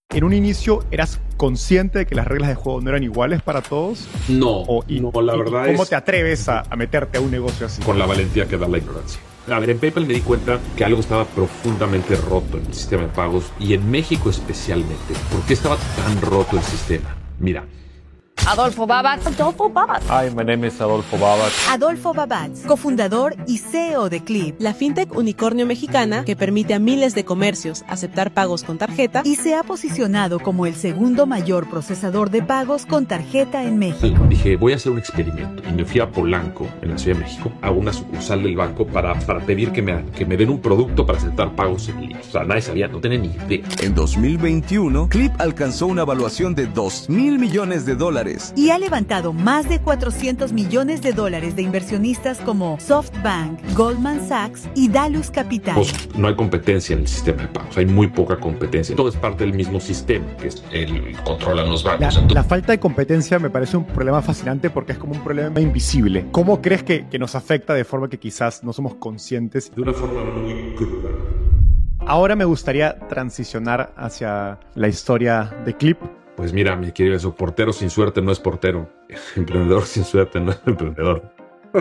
¿En un inicio eras consciente de que las reglas de juego no eran iguales para todos? No, la verdad es... ¿Cómo te atreves a meterte a un negocio así? Con la valentía que da la ignorancia. A ver, en PayPal me di cuenta que algo estaba profundamente roto en el sistema de pagos y en México especialmente. ¿Por qué estaba tan roto el sistema? Mira. Adolfo Babatz. Hi, my name is Adolfo Babatz. Adolfo Babatz, cofundador y CEO de Clip, la fintech unicornio mexicana que permite a miles de comercios aceptar pagos con tarjeta y se ha posicionado como el segundo mayor procesador de pagos con tarjeta en México. Dije, voy a hacer un experimento y me fui a Polanco, en la Ciudad de México, a una sucursal del banco para pedir que me den un producto para aceptar pagos en línea. O sea, nadie sabía, no tenía ni idea. En 2021, Clip alcanzó una evaluación de $2,000 millones y ha levantado más de $400 millones de inversionistas como SoftBank, Goldman Sachs y Dalus Capital. Pues no hay competencia en el sistema de pagos, hay muy poca competencia. Todo es parte del mismo sistema, que es el controlan los bancos. La falta de competencia me parece un problema fascinante porque es como un problema invisible. ¿Cómo crees que nos afecta de forma que quizás no somos conscientes? De una forma muy cruda. Ahora me gustaría transicionar hacia la historia de Clip. Pues mira, mi querido, eso, portero sin suerte no es portero. Emprendedor sin suerte no es emprendedor.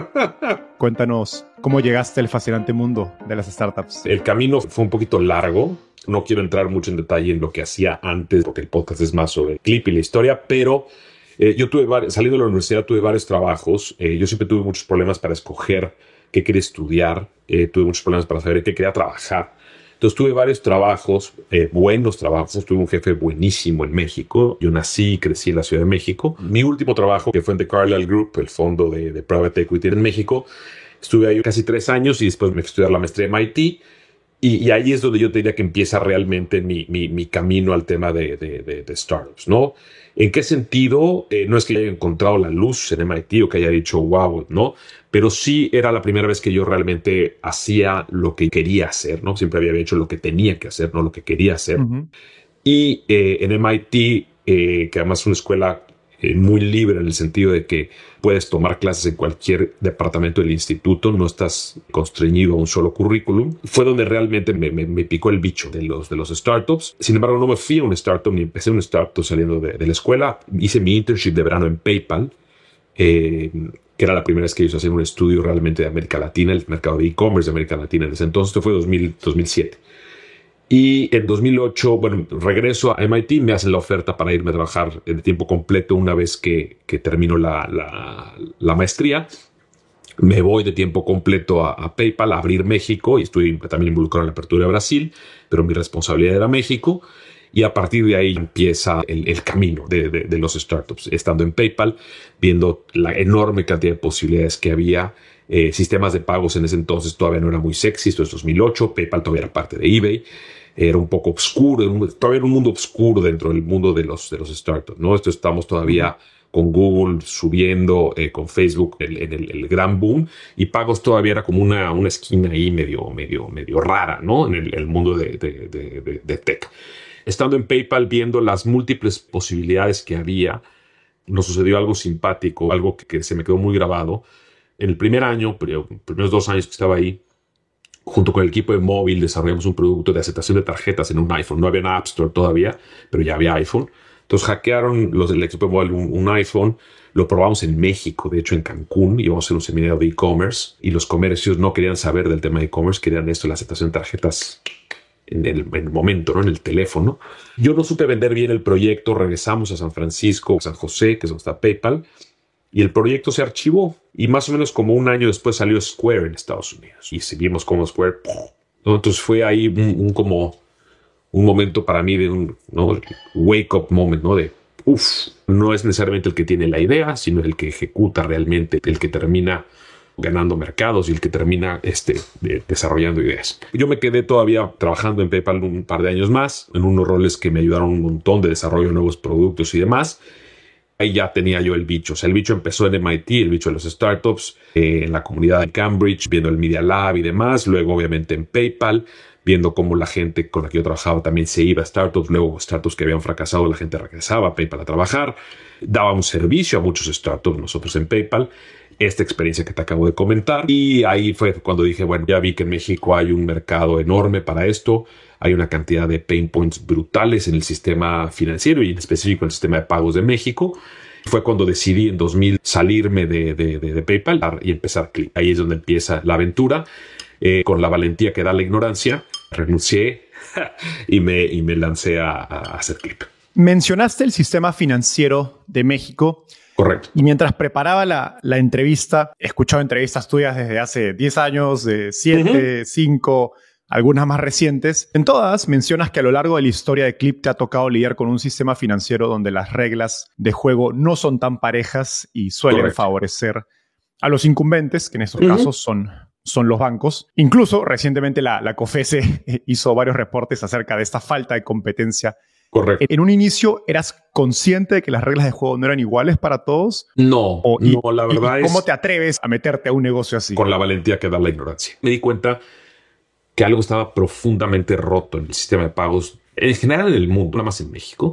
Cuéntanos, ¿cómo llegaste al fascinante mundo de las startups? El camino fue un poquito largo. No quiero entrar mucho en detalle en lo que hacía antes, porque el podcast es más sobre Clip y la historia, pero yo saliendo de la universidad tuve varios trabajos. Yo siempre tuve muchos problemas para escoger qué quería estudiar. Tuve muchos problemas para saber qué quería trabajar. Entonces tuve varios trabajos, buenos trabajos. Tuve un jefe buenísimo en México. Yo nací y crecí en la Ciudad de México. Mi último trabajo, que fue en The Carlyle Group, el fondo de Private Equity en México, estuve ahí casi 3 años y después me fui a estudiar la maestría en MIT. Y ahí es donde yo te diría que empieza realmente mi camino al tema de startups, ¿no? ¿En qué sentido? No es que haya encontrado la luz en MIT o que haya dicho wow, ¿no? Pero sí era la primera vez que yo realmente hacía lo que quería hacer, ¿no? Siempre había hecho lo que tenía que hacer, no lo que quería hacer. Uh-huh. Y en MIT, que además es una escuela muy libre en el sentido de que puedes tomar clases en cualquier departamento del instituto, no estás constreñido a un solo currículum. Fue donde realmente me picó el bicho de los startups. Sin embargo, no me fui a un startup ni empecé un startup saliendo de la escuela. Hice mi internship de verano en PayPal, que era la primera vez que hice hacer un estudio realmente de América Latina, el mercado de e-commerce de América Latina. En ese entonces, esto fue 2007. Y en 2008, bueno, regreso a MIT, me hacen la oferta para irme a trabajar de tiempo completo una vez que termino la maestría. Me voy de tiempo completo a PayPal, a abrir México, y estoy también involucrado en la apertura de Brasil, pero mi responsabilidad era México. Y a partir de ahí empieza el camino de los startups, estando en PayPal, viendo la enorme cantidad de posibilidades que había. Sistemas de pagos en ese entonces todavía no era muy sexy, esto es 2008, PayPal todavía era parte de eBay, era un poco oscuro, todavía era un mundo oscuro dentro del mundo de los startups, ¿no? Esto estamos todavía con Google subiendo, con Facebook en el gran boom, y pagos todavía era como una esquina ahí medio rara, ¿no? En el mundo de tech. Estando en PayPal, viendo las múltiples posibilidades que había, nos sucedió algo simpático, algo que se me quedó muy grabado. En el primer año, los primeros 2 años que estaba ahí, junto con el equipo de móvil, desarrollamos un producto de aceptación de tarjetas en un iPhone. No había una App Store todavía, pero ya había iPhone. Entonces hackearon los del equipo de móvil un iPhone. Lo probamos en México, de hecho en Cancún. Íbamos a hacer un seminario de e-commerce y los comercios no querían saber del tema de e-commerce, querían esto, la aceptación de tarjetas en el momento, ¿no? En el teléfono. Yo no supe vender bien el proyecto. Regresamos a San Francisco, San José, que es donde está PayPal. Y el proyecto se archivó. Y más o menos como 1 año después salió Square en Estados Unidos. Y seguimos como Square. ¿No? Entonces fue ahí un momento para mí de un wake up moment, ¿no? De no es necesariamente el que tiene la idea, sino el que ejecuta realmente, el que termina ganando mercados y el que termina desarrollando ideas. Yo me quedé todavía trabajando en PayPal un par de años más, en unos roles que me ayudaron un montón de desarrollo de nuevos productos y demás. Ahí ya tenía yo el bicho. O sea, el bicho empezó en MIT, el bicho de los startups, en la comunidad de Cambridge, viendo el Media Lab y demás. Luego, obviamente, en PayPal, viendo cómo la gente con la que yo trabajaba también se iba a startups. Luego, startups que habían fracasado, la gente regresaba a PayPal a trabajar. Dábamos servicio a muchos startups nosotros en PayPal. Esta experiencia que te acabo de comentar. Y ahí fue cuando dije, bueno, ya vi que en México hay un mercado enorme para esto. Hay una cantidad de pain points brutales en el sistema financiero y en específico en el sistema de pagos de México. Fue cuando decidí en 2000 salirme de PayPal y empezar Clip. Ahí es donde empieza la aventura. Con la valentía que da la ignorancia, renuncié y me lancé a hacer Clip. Mencionaste el sistema financiero de México. Correcto. Y mientras preparaba la entrevista, he escuchado entrevistas tuyas desde hace 10 años, de 7, 5, algunas más recientes. En todas mencionas que a lo largo de la historia de Clip te ha tocado lidiar con un sistema financiero donde las reglas de juego no son tan parejas y suelen favorecer a los incumbentes, que en estos casos son los bancos. Incluso recientemente la COFECE hizo varios reportes acerca de esta falta de competencia. Correcto. ¿En un inicio eras consciente de que las reglas de juego no eran iguales para todos? No, la verdad es... ¿Cómo te atreves a meterte a un negocio así? Con la valentía que da la ignorancia. Me di cuenta que algo estaba profundamente roto en el sistema de pagos, en general en el mundo, nada más en México,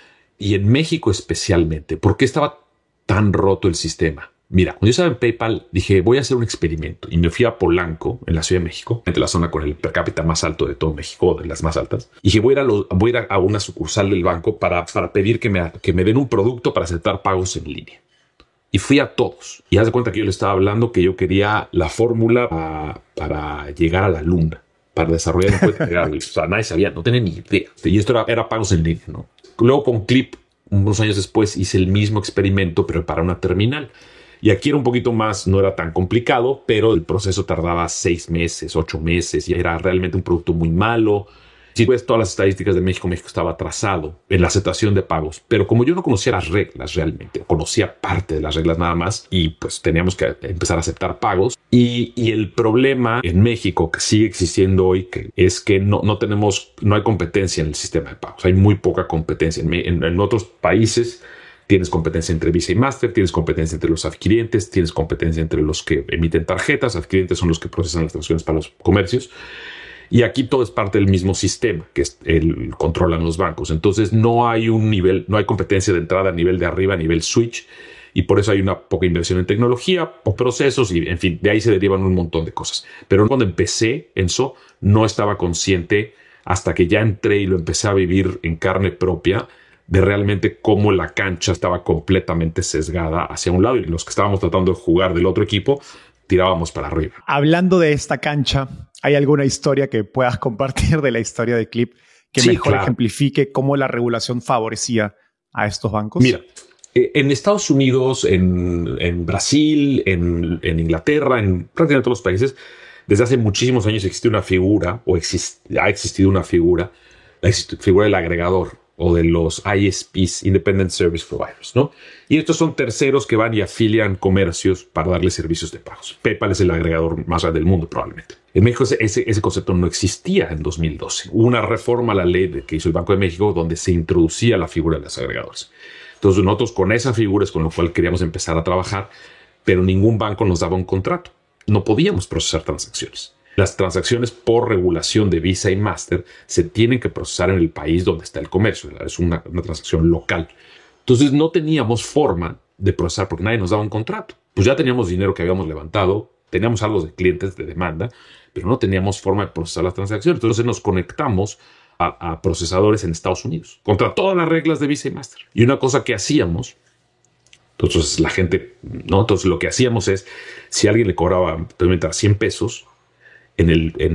y en México especialmente. ¿Por qué estaba tan roto el sistema? Mira, cuando yo estaba en PayPal, dije, voy a hacer un experimento. Y me fui a Polanco, en la Ciudad de México, entre la zona con el per cápita más alto de todo México, de las más altas. Y dije, voy a ir a una sucursal del banco para pedir que me den un producto para aceptar pagos en línea. Y fui a todos. Y haz de cuenta que yo le estaba hablando que yo quería la fórmula para llegar a la luna, para desarrollar un puente legal. O sea, nadie sabía, no tenía ni idea. Y esto era pagos en línea, ¿no? Luego con Clip, unos años después, hice el mismo experimento, pero para una terminal. Y aquí era un poquito más, no era tan complicado, pero el proceso tardaba 6 meses, 8 meses y era realmente un producto muy malo. Si ves todas las estadísticas de México, México estaba atrasado en la aceptación de pagos. Pero como yo no conocía las reglas realmente, conocía parte de las reglas nada más y pues teníamos que empezar a aceptar pagos. Y el problema en México que sigue existiendo hoy es que no hay competencia en el sistema de pagos. Hay muy poca competencia. En otros países tienes competencia entre Visa y Master, tienes competencia entre los adquirientes, tienes competencia entre los que emiten tarjetas, adquirientes son los que procesan las transacciones para los comercios. Y aquí todo es parte del mismo sistema que controlan los bancos. Entonces no hay competencia de entrada a nivel de arriba, a nivel switch. Y por eso hay una poca inversión en tecnología o procesos y, en fin, de ahí se derivan un montón de cosas. Pero cuando empecé en eso, no estaba consciente hasta que ya entré y lo empecé a vivir en carne propia de realmente cómo la cancha estaba completamente sesgada hacia un lado y los que estábamos tratando de jugar del otro equipo tirábamos para arriba. Hablando de esta cancha, ¿hay alguna historia que puedas compartir de la historia de Clip que mejor ejemplifique cómo la regulación favorecía a estos bancos? Mira, en Estados Unidos, en Brasil, en Inglaterra, en prácticamente todos los países, desde hace muchísimos años existe una figura ha existido una figura, la figura del agregador o de los ISPs, Independent Service Providers, ¿no? Y estos son terceros que van y afilian comercios para darles servicios de pagos. PayPal es el agregador más grande del mundo, probablemente. En México ese concepto no existía en 2012. Hubo una reforma a la ley que hizo el Banco de México donde se introducía la figura de los agregadores. Entonces nosotros con esa figura es con lo cual queríamos empezar a trabajar, pero ningún banco nos daba un contrato. No podíamos procesar transacciones. Las transacciones por regulación de Visa y Master se tienen que procesar en el país donde está el comercio. Es una transacción local. Entonces no teníamos forma de procesar porque nadie nos daba un contrato. Pues ya teníamos dinero que habíamos levantado, teníamos algo de clientes de demanda, pero no teníamos forma de procesar las transacciones. Entonces nos conectamos a procesadores en Estados Unidos contra todas las reglas de Visa y Master. Y una cosa que hacíamos, entonces la gente, ¿no? Entonces lo que hacíamos es, si alguien le cobraba, entrar 100 pesos, en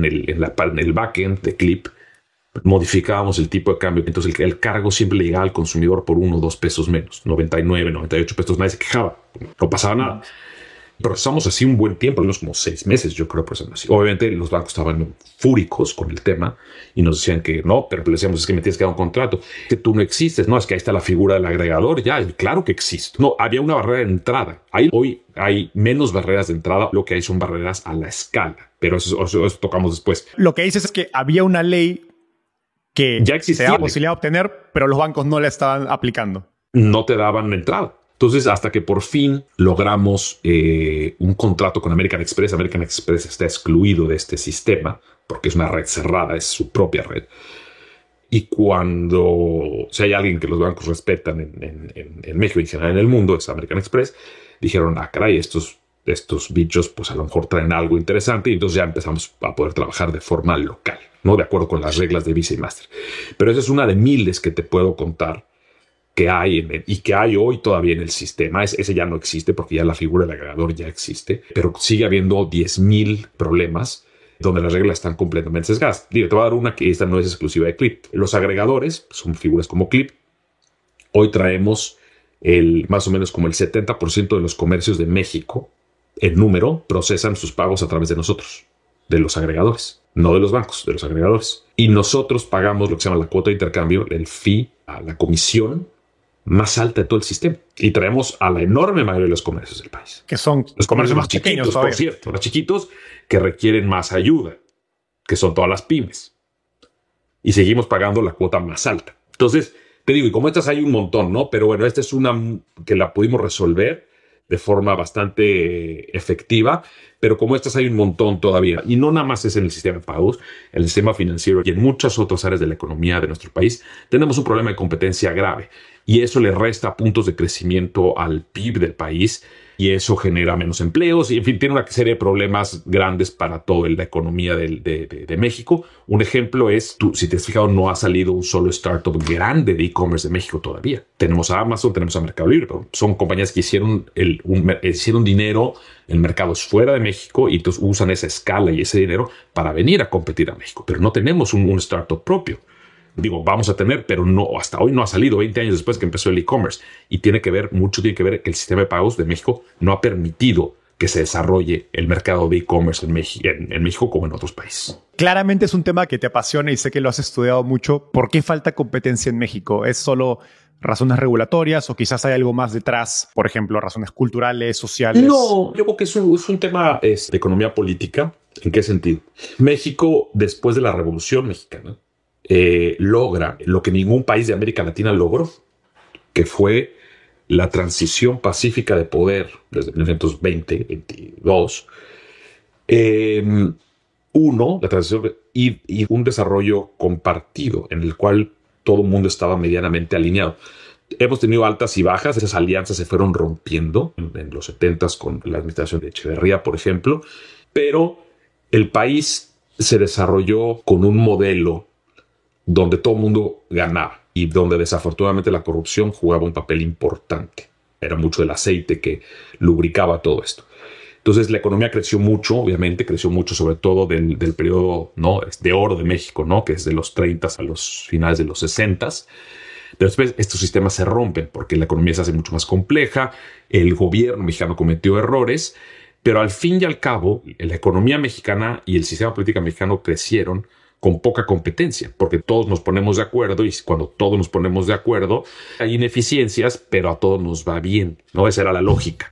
el backend de Clip, modificábamos el tipo de cambio. Entonces el cargo siempre le llegaba al consumidor por 1 o 2 pesos menos, 99, 98 pesos. Nadie se quejaba, no pasaba nada. Procesamos así un buen tiempo, unos como 6 meses, yo creo, procesando así. Obviamente los bancos estaban fúricos con el tema y nos decían que no, pero le decíamos, es que me tienes que dar un contrato, que tú no existes. No, es que ahí está la figura del agregador. Ya, claro que existo. No, había una barrera de entrada. Hoy hay menos barreras de entrada, lo que hay son barreras a la escala, pero eso tocamos después. Lo que dices es que había una ley que ya existía, te daba posibilidad de obtener, pero los bancos no la estaban aplicando. No te daban entrada. Entonces, hasta que por fin logramos un contrato con American Express. American Express está excluido de este sistema porque es una red cerrada, es su propia red. Y si hay alguien que los bancos respetan en México y en general en el mundo, es American Express. Dijeron, caray, estos estos bichos pues a lo mejor traen algo interesante y entonces ya empezamos a poder trabajar de forma local, ¿no? De acuerdo con las reglas de Visa y Master. Pero esa es una de miles que te puedo contar que hay y que hay hoy todavía en el sistema. Ese ya no existe porque ya la figura del agregador ya existe, pero sigue habiendo 10,000 problemas donde las reglas están completamente sesgadas. Digo, te voy a dar una que esta no es exclusiva de Clip. Los agregadores son figuras como Clip. Hoy traemos más o menos como el 70% de los comercios de México en número procesan sus pagos a través de nosotros, de los agregadores, no de los bancos, de los agregadores. Y nosotros pagamos lo que se llama la cuota de intercambio, el fee, a la comisión más alta de todo el sistema. Y traemos a la enorme mayoría de los comercios del país. Que son los comercios más pequeños, por cierto, los chiquitos que requieren más ayuda, que son todas las pymes. Y seguimos pagando la cuota más alta. Entonces, te digo, y como estas hay un montón, ¿no? Pero bueno, esta es una que la pudimos resolver de forma bastante efectiva, pero como estas hay un montón todavía, y no nada más es en el sistema de pagos, en el sistema financiero y en muchas otras áreas de la economía de nuestro país, tenemos un problema de competencia grave, y eso le resta puntos de crecimiento al PIB del país, y eso genera menos empleos, y en fin, tiene una serie de problemas grandes para toda la economía de México. Un ejemplo es, si te has fijado, no ha salido un solo startup grande de e-commerce de México todavía. Tenemos a Amazon, tenemos a Mercado Libre, pero son compañías que hicieron dinero en mercados fuera de México y entonces usan esa escala y ese dinero para venir a competir a México, pero no tenemos un startup propio. Digo, vamos a tener, pero no, hasta hoy no ha salido, 20 años después que empezó el e-commerce. Y tiene que ver que el sistema de pagos de México no ha permitido que se desarrolle el mercado de e-commerce en México como en otros países. Claramente es un tema que te apasiona y sé que lo has estudiado mucho. ¿Por qué falta competencia en México? ¿Es solo razones regulatorias o quizás hay algo más detrás? Por ejemplo, razones culturales, sociales. No, yo creo que es un tema de economía política. ¿En qué sentido? México, después de la Revolución Mexicana, logra lo que ningún país de América Latina logró, que fue la transición pacífica de poder desde 1920-22. La transición y un desarrollo compartido en el cual todo el mundo estaba medianamente alineado. Hemos tenido altas y bajas, esas alianzas se fueron rompiendo en los 70s con la administración de Echeverría, por ejemplo, pero el país se desarrolló con un modelo donde todo el mundo ganaba y donde desafortunadamente la corrupción jugaba un papel importante. Era mucho el aceite que lubricaba todo esto. Entonces la economía creció mucho, obviamente, creció mucho sobre todo del periodo, ¿no?, de oro de México, ¿no?, que es de los 30 a los finales de los 60. Pero después estos sistemas se rompen porque la economía se hace mucho más compleja, el gobierno mexicano cometió errores, pero al fin y al cabo la economía mexicana y el sistema político mexicano crecieron con poca competencia, porque todos nos ponemos de acuerdo y cuando todos nos ponemos de acuerdo hay ineficiencias, pero a todos nos va bien, ¿no? Esa era la lógica.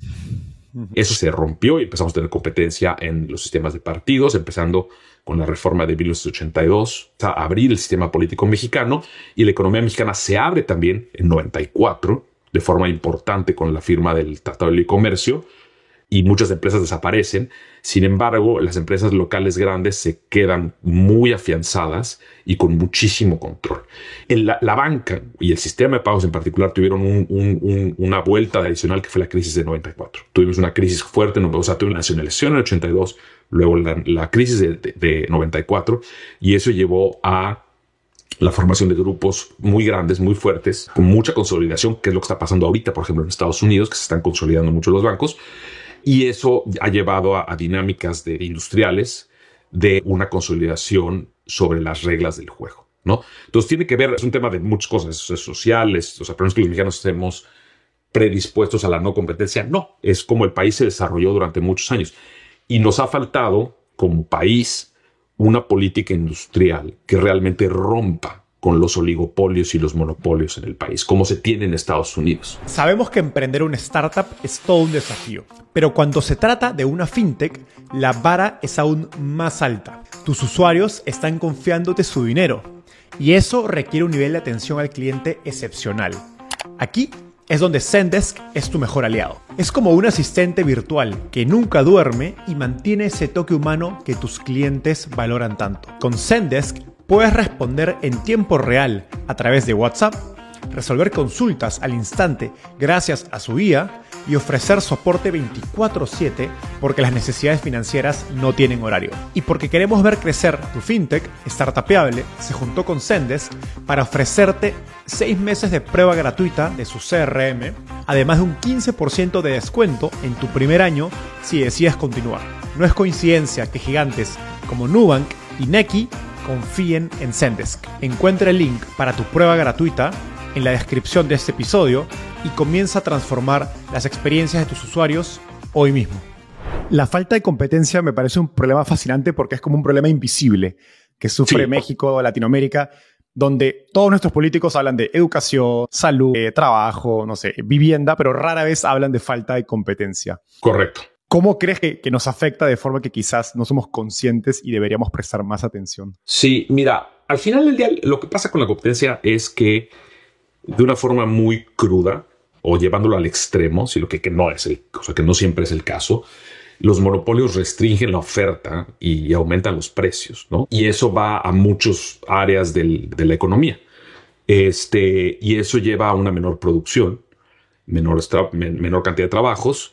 Eso se rompió y empezamos a tener competencia en los sistemas de partidos, empezando con la reforma de 1982, a abrir el sistema político mexicano, y la economía mexicana se abre también en 94, de forma importante con la firma del Tratado de Libre Comercio, y muchas empresas desaparecen. Sin embargo, las empresas locales grandes se quedan muy afianzadas y con muchísimo control. La banca y el sistema de pagos en particular tuvieron una vuelta adicional que fue la crisis de 94. Tuvimos una crisis fuerte, tuvimos la nacionalización en el 82, luego la crisis de 94, y eso llevó a la formación de grupos muy grandes, muy fuertes, con mucha consolidación, que es lo que está pasando ahorita, por ejemplo, en Estados Unidos, que se están consolidando mucho los bancos. Y eso ha llevado a dinámicas industriales de una consolidación sobre las reglas del juego, ¿no? Entonces tiene que ver, es un tema de muchas cosas sociales. O sea, pero es que los mexicanos estemos predispuestos a la no competencia. No, es como el país se desarrolló durante muchos años. Y nos ha faltado, como país, una política industrial que realmente rompa con los oligopolios y los monopolios en el país, como se tiene en Estados Unidos. Sabemos que emprender una startup es todo un desafío, pero cuando se trata de una fintech, la vara es aún más alta. Tus usuarios están confiándote su dinero, y eso requiere un nivel de atención al cliente excepcional. Aquí es donde Zendesk es tu mejor aliado. Es como un asistente virtual que nunca duerme y mantiene ese toque humano que tus clientes valoran tanto. Con Zendesk puedes responder en tiempo real a través de WhatsApp, resolver consultas al instante gracias a su guía y ofrecer soporte 24/7 porque las necesidades financieras no tienen horario. Y porque queremos ver crecer tu fintech, Startupeable se juntó con Zendesk para ofrecerte 6 meses de prueba gratuita de su CRM, además de un 15% de descuento en tu primer año si decides continuar. No es coincidencia que gigantes como Nubank y Nequi confíen en Zendesk. Encuentra el link para tu prueba gratuita en la descripción de este episodio y comienza a transformar las experiencias de tus usuarios hoy mismo. La falta de competencia me parece un problema fascinante porque es como un problema invisible que sufre México, Latinoamérica, donde todos nuestros políticos hablan de educación, salud, trabajo, no sé, vivienda, pero rara vez hablan de falta de competencia. Correcto. ¿Cómo crees que nos afecta de forma que quizás no somos conscientes y deberíamos prestar más atención? Sí, mira, al final del día lo que pasa con la competencia es que de una forma muy cruda o llevándolo al extremo, si lo que no es que no siempre es el caso, los monopolios restringen la oferta y aumentan los precios, ¿no? Y eso va a muchas áreas de la economía. Y eso lleva a una menor producción, menor cantidad de trabajos,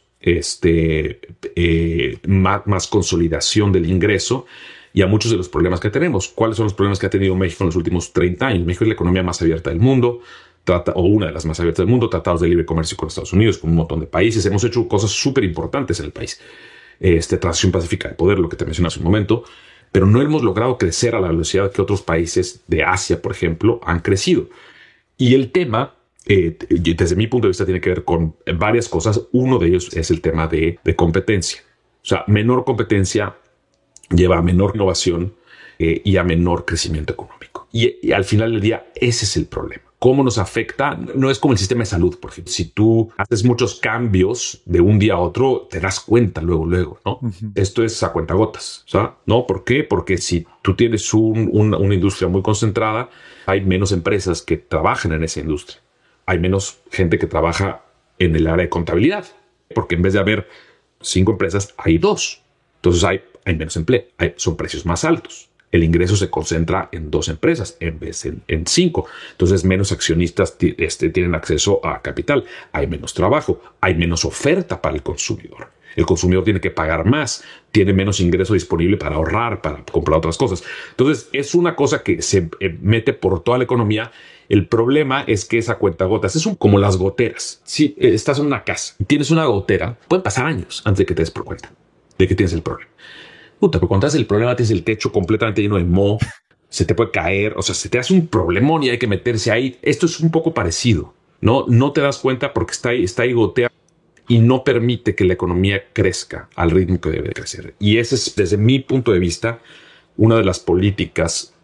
más consolidación del ingreso y a muchos de los problemas que tenemos. ¿Cuáles son los problemas que ha tenido México en los últimos 30 años? México es la economía más abierta del mundo, o una de las más abiertas del mundo, tratados de libre comercio con Estados Unidos, con un montón de países. Hemos hecho cosas súper importantes en el país. Transición pacífica de poder, lo que te mencioné hace un momento, pero no hemos logrado crecer a la velocidad que otros países de Asia, por ejemplo, han crecido. Y el tema, desde mi punto de vista, tiene que ver con varias cosas. Uno de ellos es el tema de competencia. O sea, menor competencia lleva a menor innovación y a menor crecimiento económico. Y al final del día, ese es el problema. ¿Cómo nos afecta? No es como el sistema de salud, por ejemplo. Si tú haces muchos cambios de un día a otro, te das cuenta luego, ¿no? Esto es a cuentagotas, ¿sabes? ¿No? ¿Por qué? Porque si tú tienes una industria muy concentrada, hay menos empresas que trabajan en esa industria. Hay menos gente que trabaja en el área de contabilidad, porque en vez de haber 5 empresas, hay 2. Entonces hay menos empleo, son precios más altos. El ingreso se concentra en 2 empresas en vez en 5. Entonces, menos accionistas tienen acceso a capital. Hay menos trabajo, hay menos oferta para el consumidor. El consumidor tiene que pagar más, tiene menos ingreso disponible para ahorrar, para comprar otras cosas. Entonces, es una cosa que se mete por toda la economía. El problema es que esa cuentagotas es como las goteras. Si estás en una casa, tienes una gotera, pueden pasar años antes de que te des por cuenta de que tienes el problema. Pero cuando tienes el problema, tienes el techo completamente lleno de moho, se te puede caer, o sea, se te hace un problemón y hay que meterse ahí. Esto es un poco parecido, ¿no? No te das cuenta porque está ahí gotea y no permite que la economía crezca al ritmo que debe crecer. Y ese es, desde mi punto de vista, una de las políticas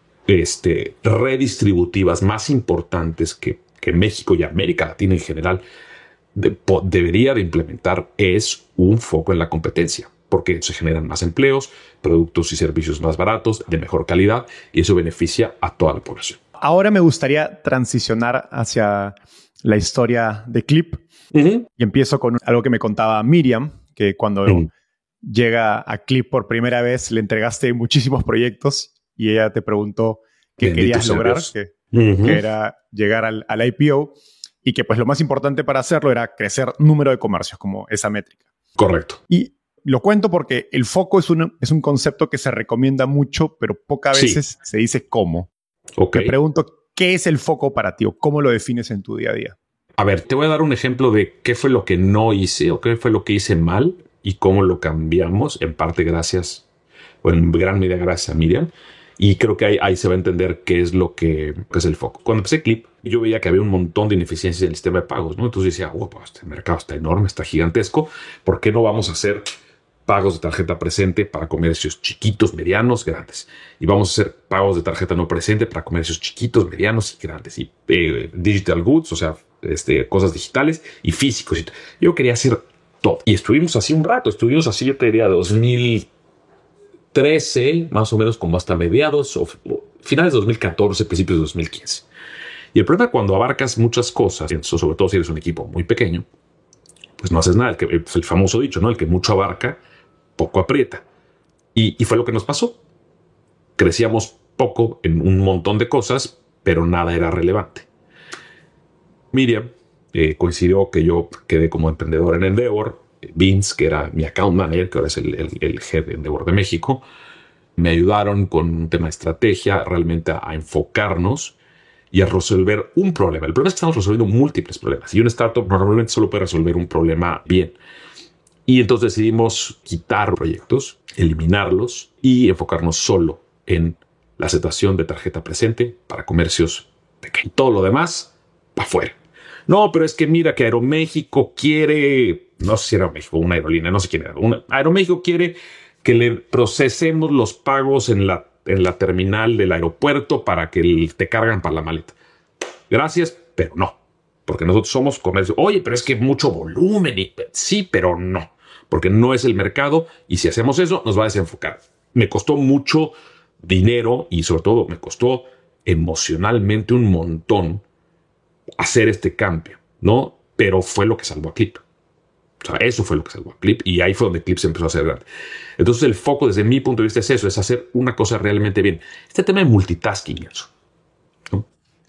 redistributivas más importantes que México y América Latina en general debería de implementar es un foco en la competencia, porque se generan más empleos, productos y servicios más baratos, de mejor calidad, y eso beneficia a toda la población. Ahora me gustaría transicionar hacia la historia de Clip. Y empiezo con algo que me contaba Miriam, que cuando llega a Clip por primera vez le entregaste muchísimos proyectos y ella te preguntó qué querías lograr, que era llegar al IPO y que pues lo más importante para hacerlo era crecer número de comercios, como esa métrica. Correcto. Y lo cuento porque el foco es un concepto que se recomienda mucho, pero pocas veces se dice cómo. Okay. Te pregunto, ¿qué es el foco para ti o cómo lo defines en tu día a día? A ver, te voy a dar un ejemplo de qué fue lo que no hice o qué fue lo que hice mal y cómo lo cambiamos, en parte gracias, o en gran medida gracias a Miriam. Y creo que ahí se va a entender qué es lo que es el foco. Cuando empecé Clip, yo veía que había un montón de ineficiencias en el sistema de pagos, ¿no? Entonces decía, este mercado está enorme, está gigantesco. ¿Por qué no vamos a hacer pagos de tarjeta presente para comercios chiquitos, medianos, grandes? Y vamos a hacer pagos de tarjeta no presente para comercios chiquitos, medianos y grandes. Y digital goods, o sea, cosas digitales y físicos. Yo quería hacer todo. Y estuvimos así un rato. Estuvimos así, yo te diría, 2013, más o menos, como hasta mediados o finales de 2014, principios de 2015. Y el problema cuando abarcas muchas cosas, sobre todo si eres un equipo muy pequeño, pues no haces nada. El famoso dicho, ¿no? El que mucho abarca, poco aprieta. Y fue lo que nos pasó. Crecíamos poco en un montón de cosas, pero nada era relevante. Miriam coincidió que yo quedé como emprendedor en Endeavor. Vince, que era mi account manager, que ahora es el head de Endeavor de México, me ayudaron con un tema de estrategia realmente a enfocarnos y a resolver un problema. El problema es que estamos resolviendo múltiples problemas y una startup normalmente solo puede resolver un problema bien. Y entonces decidimos quitar proyectos, eliminarlos y enfocarnos solo en la aceptación de tarjeta presente para comercios pequeños. Todo lo demás, para afuera. No, pero es que mira que Aeroméxico quiere, no sé si era Aeroméxico, una aerolínea, no sé quién era. Aeroméxico quiere que le procesemos los pagos en la terminal del aeropuerto para que te cargan para la maleta. Gracias, pero no. Porque nosotros somos comercio. Oye, pero es que mucho volumen. Sí, pero no. Porque no es el mercado. Y si hacemos eso, nos va a desenfocar. Me costó mucho dinero y sobre todo me costó emocionalmente un montón hacer este cambio, ¿no? Pero fue lo que salvó a Clip. O sea, eso fue lo que salvó a Clip y ahí fue donde Clip se empezó a hacer grande. Entonces el foco desde mi punto de vista es eso, es hacer una cosa realmente bien. Este tema de multitasking, ¿no?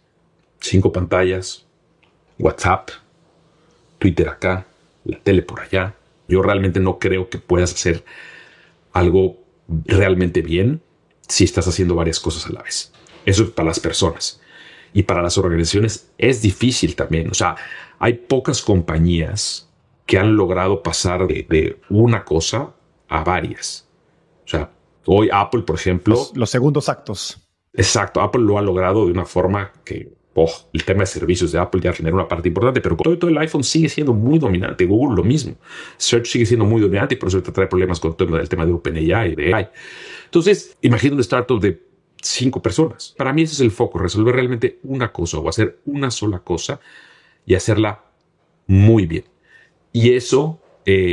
5 pantallas, WhatsApp, Twitter acá, la tele por allá. Yo realmente no creo que puedas hacer algo realmente bien si estás haciendo varias cosas a la vez. Eso es para las personas. Y para las organizaciones es difícil también. O sea, hay pocas compañías que han logrado pasar de una cosa a varias. O sea, hoy Apple, por ejemplo... Los segundos actos. Exacto. Apple lo ha logrado de una forma que... el tema de servicios de Apple ya genera una parte importante, pero todo el iPhone sigue siendo muy dominante. Google lo mismo. Search sigue siendo muy dominante y por eso te trae problemas con todo el tema de OpenAI y de AI. Entonces, imagina un startup de 5 personas. Para mí ese es el foco, resolver realmente una cosa o hacer una sola cosa y hacerla muy bien. Y eso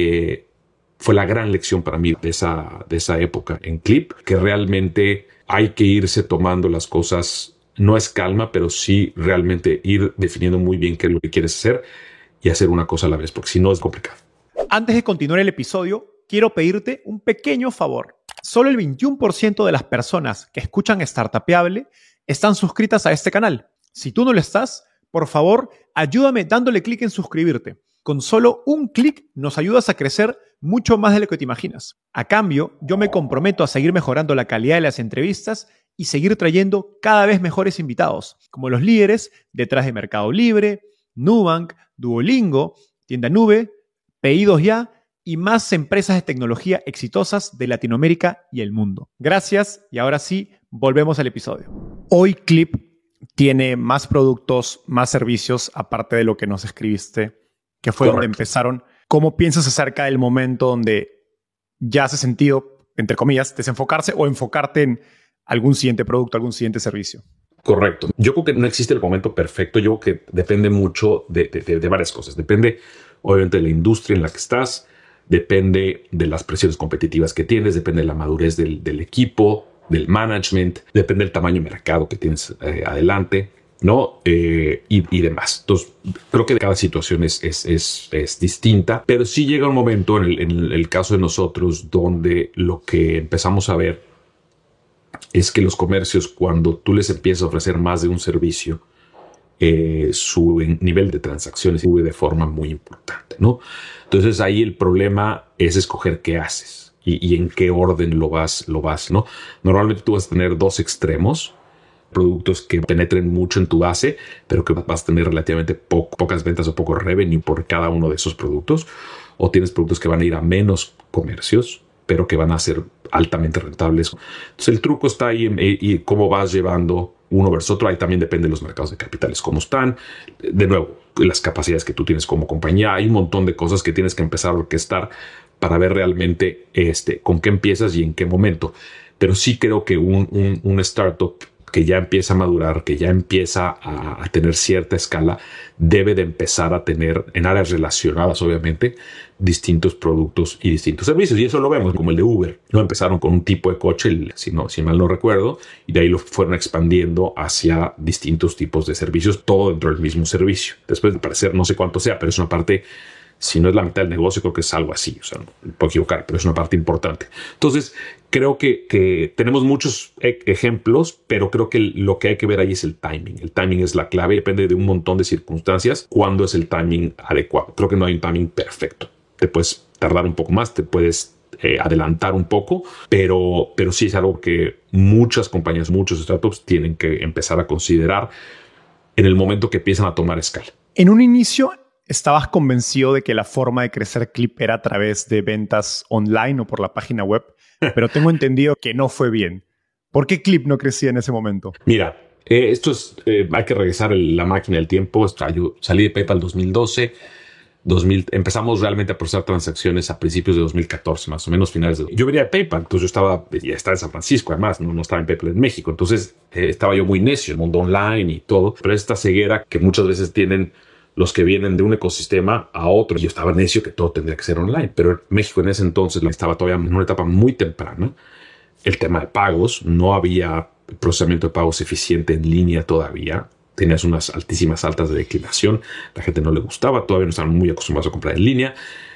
fue la gran lección para mí de esa época en Clip, que realmente hay que irse tomando las cosas, no es calma, pero sí realmente ir definiendo muy bien qué es lo que quieres hacer y hacer una cosa a la vez, porque si no es complicado. Antes de continuar el episodio, quiero pedirte un pequeño favor. Solo el 21% de las personas que escuchan Startupeable están suscritas a este canal. Si tú no lo estás, por favor, ayúdame dándole clic en suscribirte. Con solo un clic nos ayudas a crecer mucho más de lo que te imaginas. A cambio, yo me comprometo a seguir mejorando la calidad de las entrevistas y seguir trayendo cada vez mejores invitados, como los líderes detrás de Mercado Libre, Nubank, Duolingo, Tienda Nube, Pedidos Ya y más empresas de tecnología exitosas de Latinoamérica y el mundo. Gracias y ahora sí, volvemos al episodio. Hoy Clip tiene más productos, más servicios, aparte de lo que nos escribiste, que fue donde empezaron. ¿Cómo piensas acerca del momento donde ya hace sentido, entre comillas, desenfocarse o enfocarte en algún siguiente producto, algún siguiente servicio? Correcto. Yo creo que no existe el momento perfecto. Yo creo que depende mucho de varias cosas. Depende, obviamente, de la industria en la que estás. Depende de las presiones competitivas que tienes. Depende de la madurez del equipo, del management. Depende del tamaño de mercado que tienes adelante, ¿no? Y demás. Entonces, creo que cada situación es distinta. Pero sí llega un momento, en el caso de nosotros, donde lo que empezamos a ver es que los comercios, cuando tú les empiezas a ofrecer más de un servicio, su nivel de transacciones sube de forma muy importante, ¿no? Entonces ahí el problema es escoger qué haces y en qué orden lo vas, ¿no? Normalmente tú vas a tener 2 extremos, productos que penetren mucho en tu base, pero que vas a tener relativamente pocas ventas o poco revenue por cada uno de esos productos, o tienes productos que van a ir a menos comercios, pero que van a ser altamente rentables. Entonces el truco está ahí y cómo vas llevando uno versus otro. Ahí también depende de los mercados de capitales, cómo están. De nuevo, las capacidades que tú tienes como compañía. Hay un montón de cosas que tienes que empezar a orquestar para ver realmente con qué empiezas y en qué momento. Pero sí creo que un startup que ya empieza a madurar, que ya empieza a tener cierta escala, debe de empezar a tener, en áreas relacionadas obviamente, distintos productos y distintos servicios. Y eso lo vemos como el de Uber. No empezaron con un tipo de coche, si mal no recuerdo, y de ahí lo fueron expandiendo hacia distintos tipos de servicios, todo dentro del mismo servicio. Después de parecer, no sé cuánto sea, pero es una parte Si no es la mitad del negocio, creo que es algo así. O sea, me puedo equivocar, pero es una parte importante. Entonces, creo que tenemos muchos ejemplos, pero creo que lo que hay que ver ahí es el timing. El timing es la clave. Depende de un montón de circunstancias. ¿Cuándo es el timing adecuado? Creo que no hay un timing perfecto. Te puedes tardar un poco más, te puedes adelantar un poco, pero sí es algo que muchas compañías, muchos startups tienen que empezar a considerar en el momento que empiezan a tomar escala. En un inicio, ¿estabas convencido de que la forma de crecer Clip era a través de ventas online o por la página web? Pero tengo entendido que no fue bien. ¿Por qué Clip no crecía en ese momento? Mira, esto es, hay que regresar la máquina del tiempo. Yo salí de PayPal 2012. Empezamos realmente a procesar transacciones a principios de 2014, más o menos finales de... Yo venía de PayPal, entonces ya estaba en San Francisco, además, no estaba en PayPal en México. Entonces estaba yo muy necio, el mundo online y todo. Pero esta ceguera que muchas veces tienen los que vienen de un ecosistema a otro. Yo estaba necio que todo tendría que ser online, pero México en ese entonces estaba todavía en una etapa muy temprana. El tema de pagos, no había procesamiento de pagos eficiente en línea todavía. Tenías unas altas de declinación. La gente no le gustaba, todavía no estaban muy acostumbrados a comprar en línea.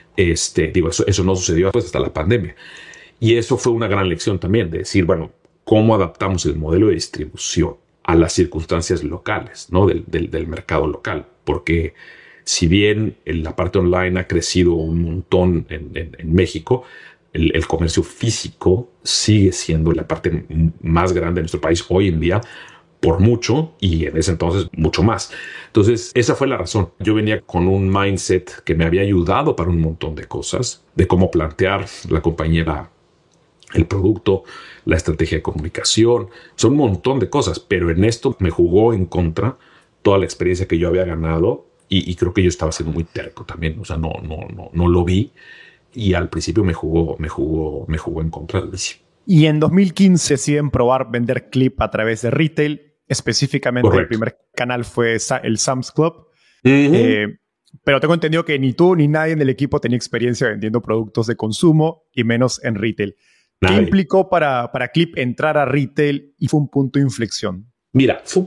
Eso no sucedió después hasta la pandemia. Y eso fue una gran lección también de decir, bueno, ¿cómo adaptamos el modelo de distribución a las circunstancias locales, ¿no? del mercado local? Porque si bien la parte online ha crecido un montón en México, el comercio físico sigue siendo la parte más grande de nuestro país hoy en día, por mucho, y en ese entonces mucho más. Entonces, esa fue la razón. Yo venía con un mindset que me había ayudado para un montón de cosas, de cómo plantear la compañía, el producto, la estrategia de comunicación. Son un montón de cosas, pero en esto me jugó en contra toda la experiencia que yo había ganado y creo que yo estaba siendo muy terco también. O sea, no lo vi y al principio me jugó en contra. Y en 2015 deciden probar vender Clip a través de retail. Específicamente, correcto. El primer canal fue el Sam's Club. Uh-huh. Pero tengo entendido que ni tú ni nadie en el equipo tenía experiencia vendiendo productos de consumo y menos en retail. Nadie. ¿Qué implicó para Clip entrar a retail y fue un punto de inflexión? Mira, fue un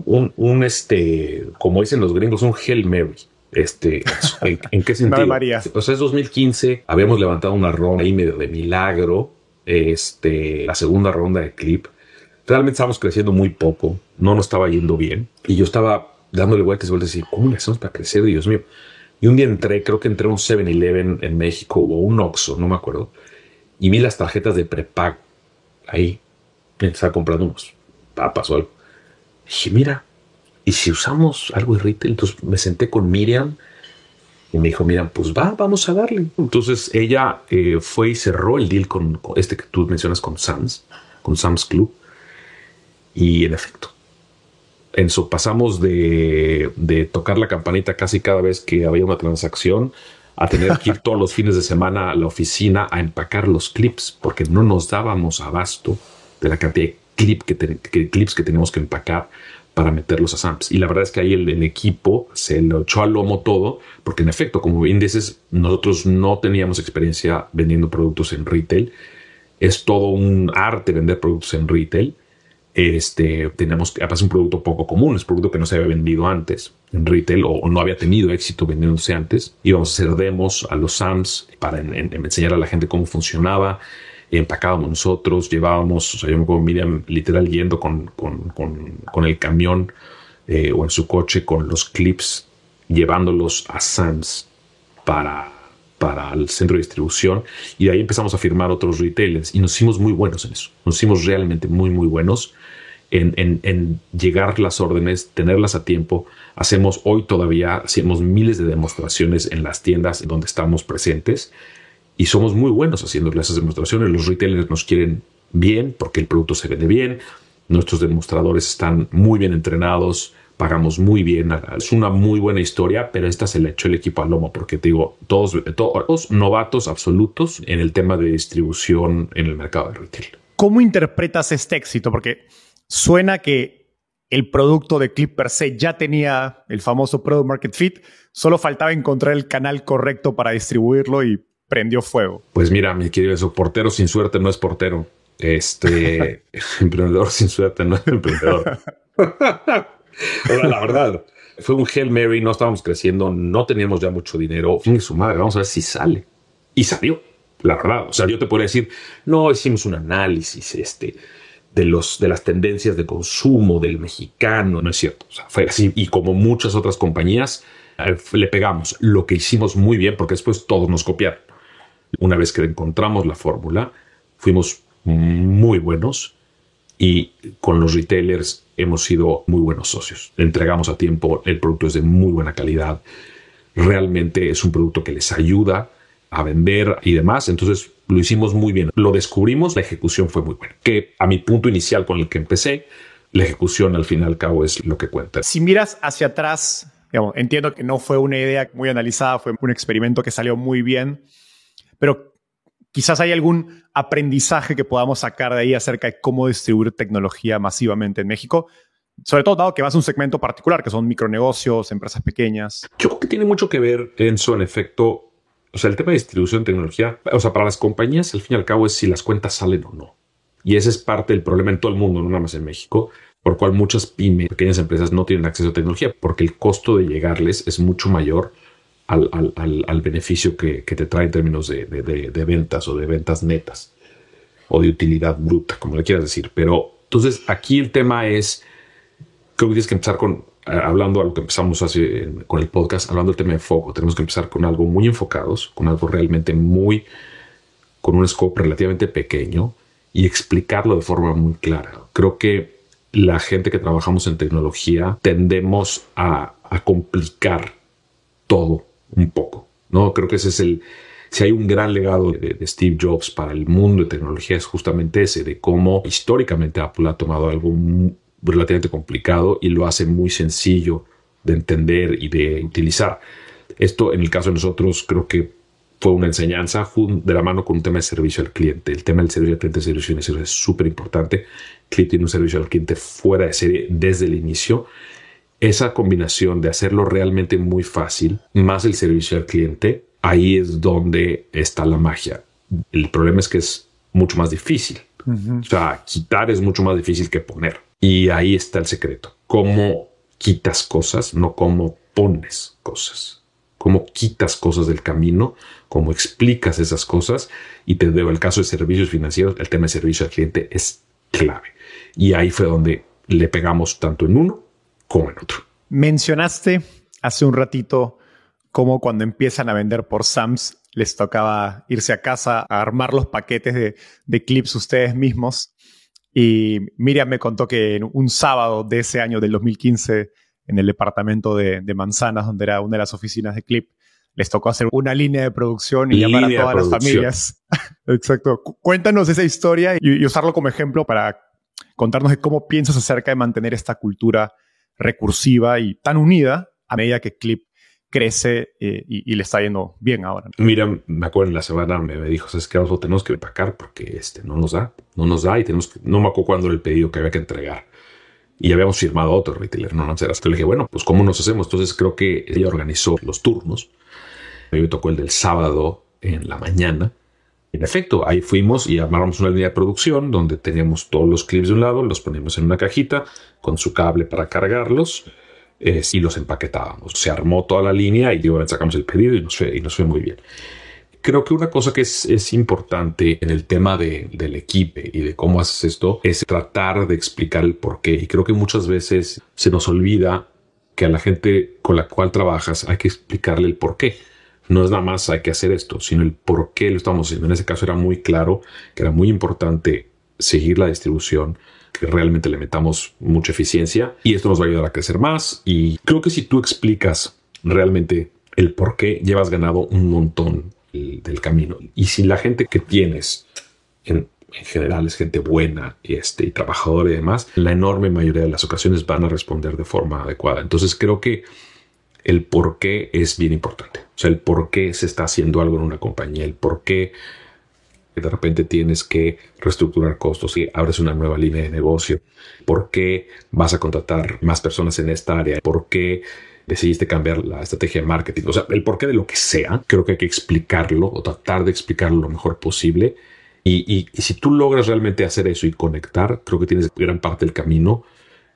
poco como dicen los gringos, un Hail Mary. ¿En qué sentido? María. O sea, es 2015, habíamos levantado una ronda ahí medio de milagro, la segunda ronda de Clip. Realmente estábamos creciendo muy poco, no nos estaba yendo bien. Y yo estaba dándole vueltas y decir, ¿cómo le hacemos para crecer? Dios mío. Y un día creo que entré a un 7-Eleven en México o un Oxxo, no me acuerdo. Y vi las tarjetas de prepago ahí. Estaba comprando unos papas o algo. Dije, mira, ¿y si usamos algo de retail? Entonces me senté con Miriam y me dijo, Miriam, pues vamos a darle. Entonces ella fue y cerró el deal con que tú mencionas con Sam's Club. Y en efecto, en eso pasamos de tocar la campanita casi cada vez que había una transacción a tener que ir todos los fines de semana a la oficina a empacar los clips porque no nos dábamos abasto de la cantidad de clips que tenemos que empacar para meterlos a Sam's. Y la verdad es que ahí el equipo se lo echó al lomo todo porque en efecto, como bien dices, nosotros no teníamos experiencia vendiendo productos en retail. Es todo un arte vender productos en retail. Tenemos que pasar un producto poco común, es un producto que no se había vendido antes en retail o no había tenido éxito vendiéndose antes. Íbamos a hacer demos a los Sam's para enseñar a la gente cómo funcionaba. Empacábamos nosotros, llevábamos, o sea, yo me acuerdo Miriam literal yendo con el camión o en su coche con los clips, llevándolos a Sam's para el centro de distribución, y de ahí empezamos a firmar otros retailers y nos hicimos muy buenos en eso. Nos hicimos realmente muy, muy buenos en llegar las órdenes, tenerlas a tiempo. Hacemos miles de demostraciones en las tiendas donde estamos presentes y somos muy buenos haciendo esas demostraciones. Los retailers nos quieren bien porque el producto se vende bien. Nuestros demostradores están muy bien entrenados. Pagamos muy bien. Es una muy buena historia, pero esta se le echó el equipo al lomo porque te digo, todos novatos absolutos en el tema de distribución en el mercado de retail. ¿Cómo interpretas este éxito? Porque suena que el producto de Clip per se ya tenía el famoso Product Market Fit, solo faltaba encontrar el canal correcto para distribuirlo y prendió fuego. Pues mira, mi querido, eso, portero sin suerte no es portero. Emprendedor sin suerte no es emprendedor. La verdad, Fue un Hail Mary, no estábamos creciendo, no teníamos ya mucho dinero. Su madre, vamos a ver si sale. Y salió, la verdad. O sea, yo te podría decir, no, hicimos un análisis de las tendencias de consumo del mexicano. No es cierto. O sea, fue así. Y como muchas otras compañías, le pegamos. Lo que hicimos muy bien, porque después todos nos copiaron. Una vez que encontramos la fórmula, fuimos muy buenos y con los retailers hemos sido muy buenos socios. Le entregamos a tiempo, el producto es de muy buena calidad. Realmente es un producto que les ayuda a vender y demás. Entonces lo hicimos muy bien. Lo descubrimos, la ejecución fue muy buena. Que a mi punto inicial con el que empecé, la ejecución al fin y al cabo es lo que cuenta. Si miras hacia atrás, digamos, entiendo que no fue una idea muy analizada, fue un experimento que salió muy bien, pero quizás hay algún aprendizaje que podamos sacar de ahí acerca de cómo distribuir tecnología masivamente en México, sobre todo dado que vas a un segmento particular, que son micronegocios, empresas pequeñas. Yo creo que tiene mucho que ver, Enzo, en efecto. O sea, el tema de distribución de tecnología, o sea, para las compañías, al fin y al cabo, es si las cuentas salen o no. Y ese es parte del problema en todo el mundo, no nada más en México, por cual muchas pymes, pequeñas empresas no tienen acceso a tecnología, porque el costo de llegarles es mucho mayor al beneficio que te trae en términos de ventas o de ventas netas o de utilidad bruta, como le quieras decir. Pero entonces aquí el tema es, creo que tienes que empezar hablando a lo que empezamos con el podcast, hablando del tema de foco. Tenemos que empezar con algo muy enfocados, con algo realmente con un scope relativamente pequeño y explicarlo de forma muy clara. Creo que la gente que trabajamos en tecnología tendemos a complicar todo un poco, ¿no? Creo que ese es si hay un gran legado de Steve Jobs para el mundo de tecnología, es justamente ese, de cómo históricamente Apple ha tomado algo relativamente complicado y lo hace muy sencillo de entender y de utilizar. Esto, en el caso de nosotros, creo que fue una enseñanza de la mano con un tema de servicio al cliente. El tema del servicio al cliente, servicio financiero, es súper importante. Clip tiene un servicio al cliente fuera de serie desde el inicio. Esa combinación de hacerlo realmente muy fácil, más el servicio al cliente, ahí es donde está la magia. El problema es que es mucho más difícil. O sea, quitar es mucho más difícil que poner. Y ahí está el secreto. Cómo quitas cosas, no cómo pones cosas. Cómo quitas cosas del camino, cómo explicas esas cosas. Y te digo, el caso de servicios financieros, el tema de servicio al cliente es clave. Y ahí fue donde le pegamos tanto en uno como en otro. Mencionaste hace un ratito cómo cuando empiezan a vender por Sam's les tocaba irse a casa a armar los paquetes de clips ustedes mismos. Y Miriam me contó que en un sábado de ese año, del 2015, en el departamento de Manzanas, donde era una de las oficinas de Clip, les tocó hacer una línea de producción y llamar a todas las familias. Exacto. Cuéntanos esa historia y usarlo como ejemplo para contarnos de cómo piensas acerca de mantener esta cultura recursiva y tan unida a medida que Clip crece y le está yendo bien ahora. Mira, me acuerdo en la semana me dijo, ¿sabes qué? Nosotros tenemos que empacar porque no nos da y tenemos que, no me acuerdo cuándo era el pedido que había que entregar. Y habíamos firmado a otro retailer, no sé. Entonces le dije, bueno, pues ¿cómo nos hacemos? Entonces creo que ella organizó los turnos. A mí me tocó el del sábado en la mañana. En efecto, ahí fuimos y armamos una línea de producción donde teníamos todos los clips de un lado, los poníamos en una cajita con su cable para cargarlos y los empaquetábamos. Se armó toda la línea y sacamos el pedido y nos fue muy bien. Creo que una cosa que es importante en el tema del equipo y de cómo haces esto es tratar de explicar el por qué. Y creo que muchas veces se nos olvida que a la gente con la cual trabajas hay que explicarle el por qué. No es nada más hay que hacer esto, sino el por qué lo estamos haciendo. En ese caso era muy claro que era muy importante seguir la distribución, que realmente le metamos mucha eficiencia y esto nos va a ayudar a crecer más. Y creo que si tú explicas realmente el por qué, llevas ganado un montón del camino. Y si la gente que tienes en general es gente buena y trabajadora y demás, la enorme mayoría de las ocasiones van a responder de forma adecuada. Entonces creo que el por qué es bien importante. O sea, el por qué se está haciendo algo en una compañía, el por qué de repente tienes que reestructurar costos y abres una nueva línea de negocio, por qué vas a contratar más personas en esta área, por qué decidiste cambiar la estrategia de marketing. O sea, el porqué de lo que sea, creo que hay que explicarlo o tratar de explicarlo lo mejor posible. Y si tú logras realmente hacer eso y conectar, creo que tienes gran parte del camino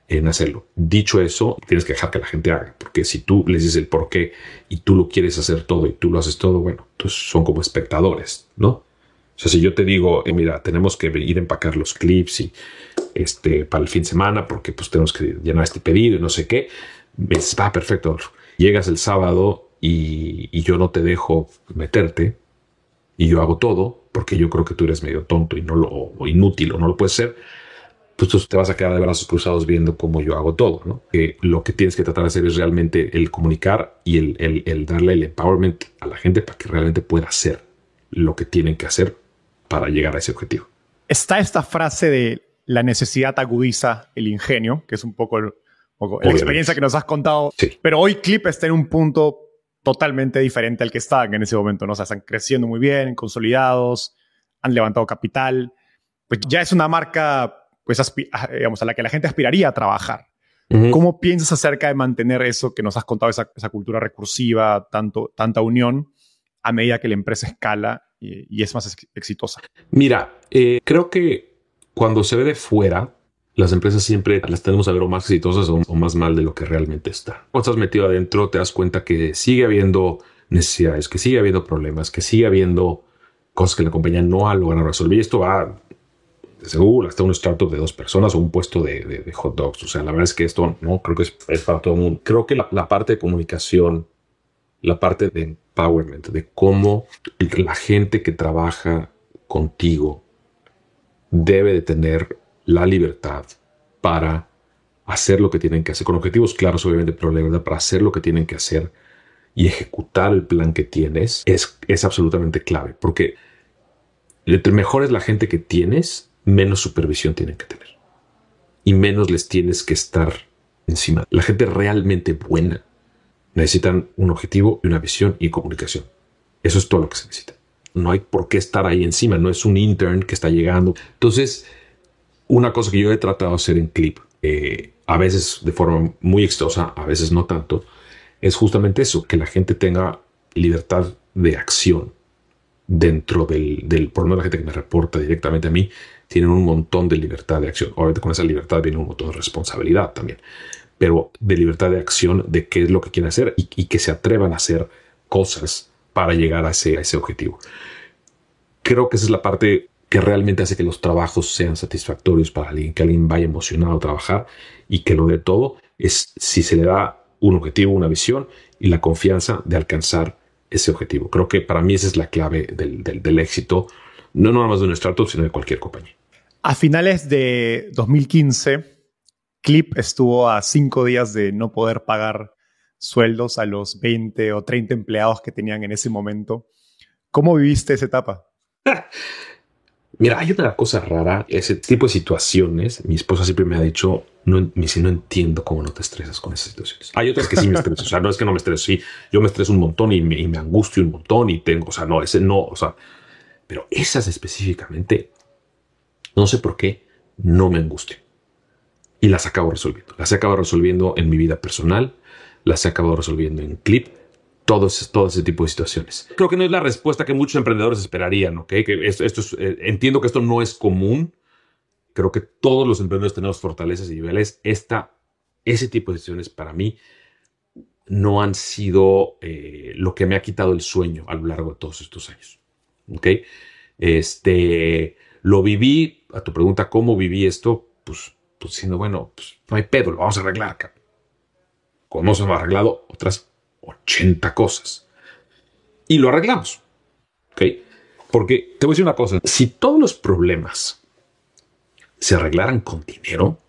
en hacerlo. Dicho eso, tienes que dejar que la gente haga, porque si tú les dices el por qué y tú lo quieres hacer todo y tú lo haces todo, bueno, entonces son como espectadores, ¿no? O sea, si yo te digo, mira, tenemos que ir a empacar los clips y para el fin de semana porque pues tenemos que llenar este pedido y no sé qué, va perfecto. Llegas el sábado y yo no te dejo meterte y yo hago todo porque yo creo que tú eres medio tonto y o inútil o no lo puedes ser. Pues tú te vas a quedar de brazos cruzados viendo cómo yo hago todo, ¿no? Que lo que tienes que tratar de hacer es realmente el comunicar y el darle el empowerment a la gente para que realmente pueda hacer lo que tienen que hacer para llegar a ese objetivo. Está esta frase de la necesidad agudiza el ingenio, que es un poco la experiencia que nos has contado. Sí. Pero hoy Clip está en un punto totalmente diferente al que estaban en ese momento, ¿no? O sea, están creciendo muy bien, consolidados, han levantado capital. Pues ya es una marca... pues digamos, a la que la gente aspiraría a trabajar. Uh-huh. ¿Cómo piensas acerca de mantener eso que nos has contado, esa cultura recursiva, tanta unión, a medida que la empresa escala y es más exitosa? Mira, creo que cuando se ve de fuera, las empresas siempre las tenemos a ver o más exitosas o más mal de lo que realmente están. Cuando estás metido adentro, te das cuenta que sigue habiendo necesidades, que sigue habiendo problemas, que sigue habiendo cosas que la compañía no ha logrado resolver. Y esto va... desde Google hasta un startup de 2 personas o un puesto de hot dogs. O sea, la verdad es que esto no creo que es para todo el mundo. Creo que la parte de comunicación, la parte de empowerment, de cómo la gente que trabaja contigo debe de tener la libertad para hacer lo que tienen que hacer, con objetivos claros obviamente, pero la verdad para hacer lo que tienen que hacer y ejecutar el plan que tienes es absolutamente clave. Porque entre mejor es la gente que tienes, menos supervisión tienen que tener y menos les tienes que estar encima. La gente realmente buena necesitan un objetivo y una visión y comunicación. Eso es todo lo que se necesita. No hay por qué estar ahí encima. No es un intern que está llegando. Entonces, una cosa que yo he tratado de hacer en Clip, a veces de forma muy exitosa, a veces no tanto, es justamente eso, que la gente tenga libertad de acción dentro del por lo menos la gente que me reporta directamente a mí, tienen un montón de libertad de acción. Obviamente con esa libertad viene un montón de responsabilidad también, pero de libertad de acción de qué es lo que quieren hacer y que se atrevan a hacer cosas para llegar a ese objetivo. Creo que esa es la parte que realmente hace que los trabajos sean satisfactorios para alguien, que alguien vaya emocionado a trabajar y que lo de todo es si se le da un objetivo, una visión y la confianza de alcanzar ese objetivo. Creo que para mí esa es la clave del éxito, no nada más de una startup, sino de cualquier compañía. A finales de 2015, Clip estuvo a 5 días de no poder pagar sueldos a los 20 o 30 empleados que tenían en ese momento. ¿Cómo viviste esa etapa? Mira, hay una cosa rara, ese tipo de situaciones. Mi esposa siempre me ha dicho, no entiendo cómo no te estresas con esas situaciones. Hay otras que sí me estreso, o sea, no es que no me estreso, sí, yo me estreso un montón y me angustio un montón y tengo, o sea, no, ese no, o sea, pero esas específicamente, no sé por qué, no me angustio. Y las acabo resolviendo. Las he acabado resolviendo en mi vida personal, las he acabado resolviendo en Clip, todo ese tipo de situaciones. Creo que no es la respuesta que muchos emprendedores esperarían, ¿ok? Que esto es, entiendo que esto no es común. Creo que todos los emprendedores tenemos fortalezas y niveles. Ese tipo de decisiones para mí no han sido lo que me ha quitado el sueño a lo largo de todos estos años, ¿ok? Lo viví, a tu pregunta, ¿cómo viví esto? Pues diciendo, bueno, pues no hay pedo, lo vamos a arreglar, cabrón. ¿Cómo se hemos arreglado otras 80 cosas? Y lo arreglamos, ¿ok? Porque te voy a decir una cosa, si todos los problemas se arreglaran con dinero,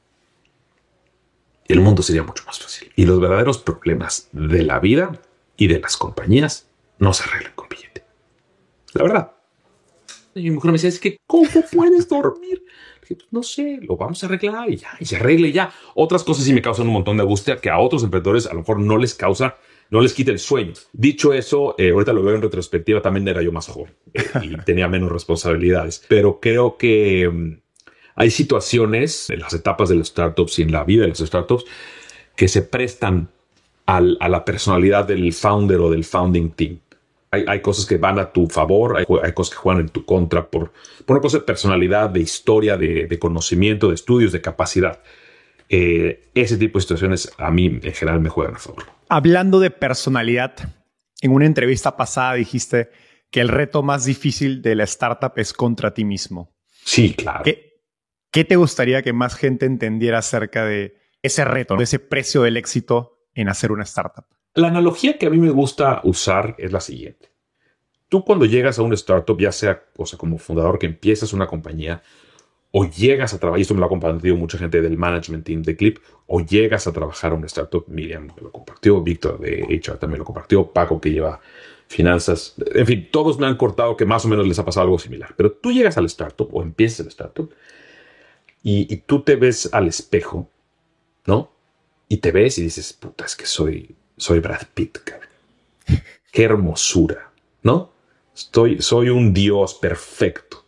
el mundo sería mucho más fácil. Y los verdaderos problemas de la vida y de las compañías no se arreglan con billete. La verdad. Y mi mujer me decía, es que ¿cómo puedes dormir? Le dije, pues no sé, lo vamos a arreglar y ya, y se arregle ya. Otras cosas sí me causan un montón de angustia que a otros emprendedores a lo mejor no les quita el sueño. Dicho eso, ahorita lo veo en retrospectiva, también era yo más joven y tenía menos responsabilidades. Pero creo que hay situaciones en las etapas de los startups y en la vida de los startups que se prestan a la personalidad del founder o del founding team. Hay cosas que van a tu favor, hay cosas que juegan en tu contra por una cosa de personalidad, de historia, de conocimiento, de estudios, de capacidad. Ese tipo de situaciones a mí en general me juegan a favor. Hablando de personalidad, en una entrevista pasada dijiste que el reto más difícil de la startup es contra ti mismo. Sí, claro. ¿Qué te gustaría que más gente entendiera acerca de ese reto, de ese precio del éxito en hacer una startup? La analogía que a mí me gusta usar es la siguiente. Tú cuando llegas a una startup, ya sea como fundador que empiezas una compañía, o llegas a trabajar, y esto me lo ha compartido mucha gente del management team de Clip, o llegas a trabajar a una startup, Miriam me lo compartió, Víctor de HR también lo compartió, Paco que lleva finanzas, en fin, todos me han cortado que más o menos les ha pasado algo similar. Pero tú llegas al startup o empiezas el startup y tú te ves al espejo, ¿no? Y te ves y dices, puta, es que soy Brad Pitt, cabrón. Qué hermosura, ¿no? Soy un dios perfecto.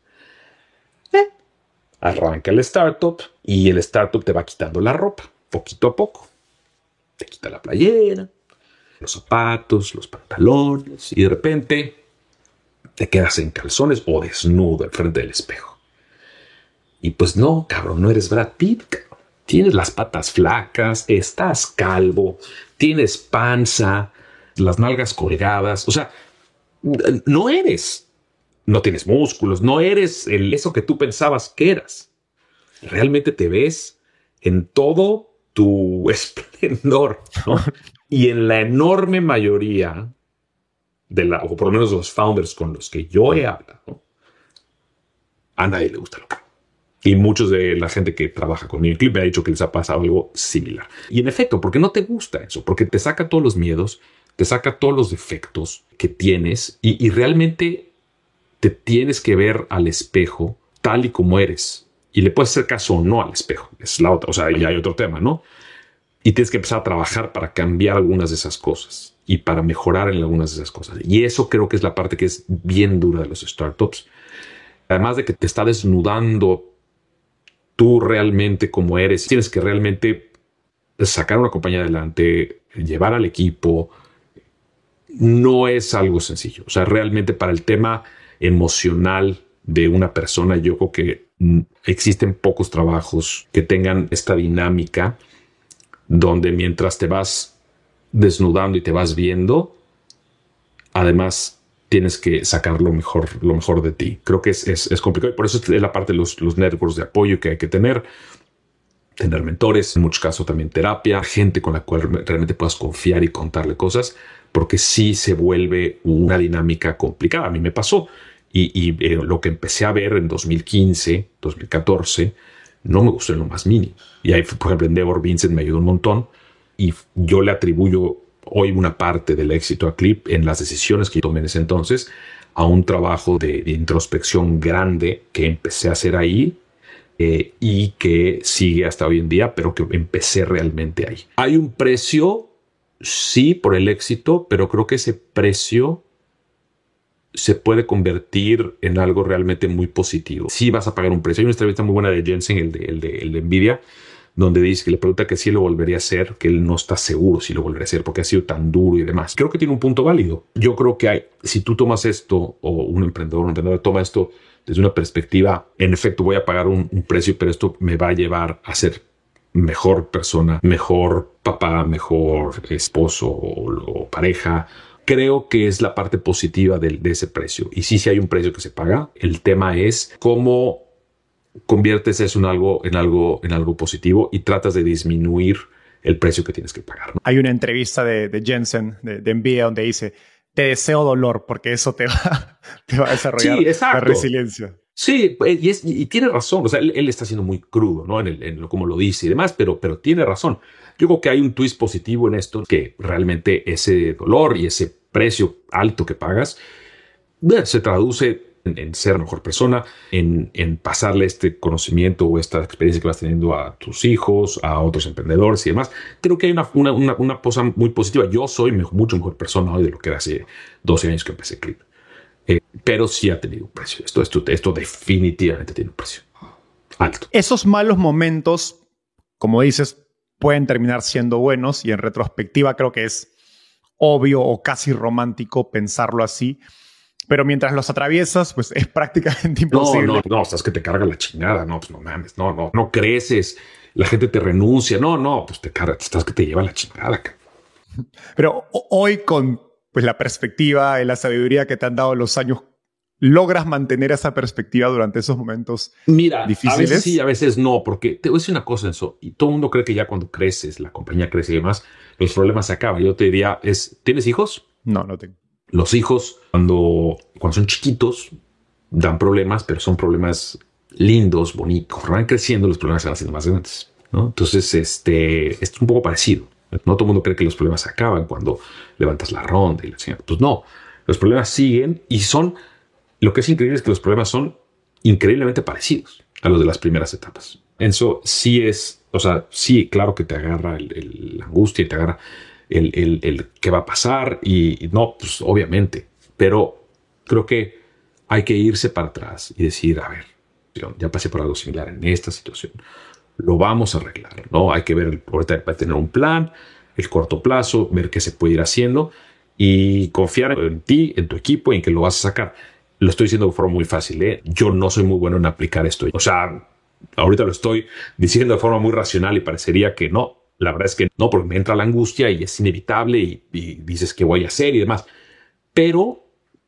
Arranca el startup y el startup te va quitando la ropa, poquito a poco. Te quita la playera, los zapatos, los pantalones y de repente te quedas en calzones o desnudo enfrente del espejo. Y pues no, cabrón, no eres Brad Pitt, cabrón. Tienes las patas flacas, estás calvo, tienes panza, las nalgas colgadas. O sea, no tienes músculos, no eres eso que tú pensabas que eras. Realmente te ves en todo tu esplendor, ¿no? Y en la enorme mayoría o por lo menos los founders con los que yo he hablado, ¿no? A nadie le gusta lo que hago. Y muchos de la gente que trabaja conmigo en Clip me ha dicho que les ha pasado algo similar. Y en efecto, ¿por qué no te gusta eso? Porque te saca todos los miedos, te saca todos los defectos que tienes y realmente te tienes que ver al espejo tal y como eres. Y le puedes hacer caso o no al espejo. Es la otra. O sea, ya hay otro tema, ¿no? Y tienes que empezar a trabajar para cambiar algunas de esas cosas y para mejorar en algunas de esas cosas. Y eso creo que es la parte que es bien dura de los startups. Además de que te está desnudando tú realmente como eres. Tienes que realmente sacar una compañía adelante, llevar al equipo. No es algo sencillo. O sea, realmente para el tema emocional de una persona, yo creo que existen pocos trabajos que tengan esta dinámica donde mientras te vas desnudando y te vas viendo, además tienes que sacar lo mejor de ti. Creo que es complicado y por eso es la parte de los networks de apoyo que hay que tener mentores, en muchos casos también terapia, gente con la cual realmente puedas confiar y contarle cosas, porque sí se vuelve una dinámica complicada. A mí me pasó. Y lo que empecé a ver en 2015, 2014, no me gustó en lo más mínimo. Y ahí, por ejemplo, Endeavor Vincent me ayudó un montón. Y yo le atribuyo hoy una parte del éxito a Clip en las decisiones que tomé en ese entonces a un trabajo de introspección grande que empecé a hacer ahí y que sigue hasta hoy en día, pero que empecé realmente ahí. Hay un precio, sí, por el éxito, pero creo que ese precio se puede convertir en algo realmente muy positivo. Sí vas a pagar un precio. Hay una entrevista muy buena de Jensen, el de Nvidia, donde dice que le pregunta que si lo volvería a hacer, que él no está seguro si lo volvería a hacer porque ha sido tan duro y demás. Creo que tiene un punto válido. Yo creo que si tú tomas esto, o un emprendedor toma esto desde una perspectiva, en efecto voy a pagar un precio, pero esto me va a llevar a ser mejor persona, mejor papá, mejor esposo o pareja. Creo que es la parte positiva de ese precio. Y sí hay un precio que se paga. El tema es cómo conviertes eso en algo positivo y tratas de disminuir el precio que tienes que pagar, ¿no? Hay una entrevista de Jensen, de Nvidia, donde dice, te deseo dolor porque eso te va a desarrollar la resiliencia. Sí, y tiene razón. O sea, él está siendo muy crudo, ¿no? En como lo dice y demás, pero tiene razón. Yo creo que hay un twist positivo en esto, que realmente ese dolor y ese precio alto que pagas se traduce en ser mejor persona, en pasarle este conocimiento o esta experiencia que vas teniendo a tus hijos, a otros emprendedores y demás. Creo que hay una cosa muy positiva. Yo soy mucho mejor persona hoy de lo que era hace 12 años que empecé Clip. Pero sí ha tenido un precio. Esto definitivamente tiene un precio alto. Esos malos momentos, como dices, pueden terminar siendo buenos y en retrospectiva creo que es obvio o casi romántico pensarlo así. pero mientras los atraviesas, pues es prácticamente imposible. No, estás que te carga la chingada. No, pues no mames. No creces. La gente te renuncia. No, pues estás que te lleva la chingada. Pero hoy con pues, la perspectiva y la sabiduría que te han dado los años, ¿logras mantener esa perspectiva durante esos momentos difíciles? A veces sí, a veces no, porque te voy a decir una cosa, Enzo, y todo el mundo cree que ya cuando creces, la compañía crece y demás, los problemas se acaban. Yo te diría, ¿tienes hijos? No tengo. Los hijos, cuando son chiquitos, dan problemas, pero son problemas lindos, bonitos. Van creciendo, los problemas se van haciendo más grandes, ¿no? Entonces, es un poco parecido. No todo el mundo cree que los problemas se acaban cuando levantas la ronda y la chingada. Pues no, los problemas siguen y son... Lo que es increíble es que los problemas son increíblemente parecidos a los de las primeras etapas. Eso sí sí, claro que te agarra la angustia y te agarra el qué va a pasar y no, pues obviamente. Pero creo que hay que irse para atrás y decir, a ver, ya pasé por algo similar en esta situación. Lo vamos a arreglar, ¿no? Hay que ver, ahorita hay que tener un plan, el corto plazo, ver qué se puede ir haciendo y confiar en ti, en tu equipo y en que lo vas a sacar. Lo estoy diciendo de forma muy fácil, ¿eh? Yo no soy muy bueno en aplicar esto. O sea, ahorita lo estoy diciendo de forma muy racional y parecería que no. La verdad es que no, porque me entra la angustia y es inevitable y dices qué voy a hacer y demás. Pero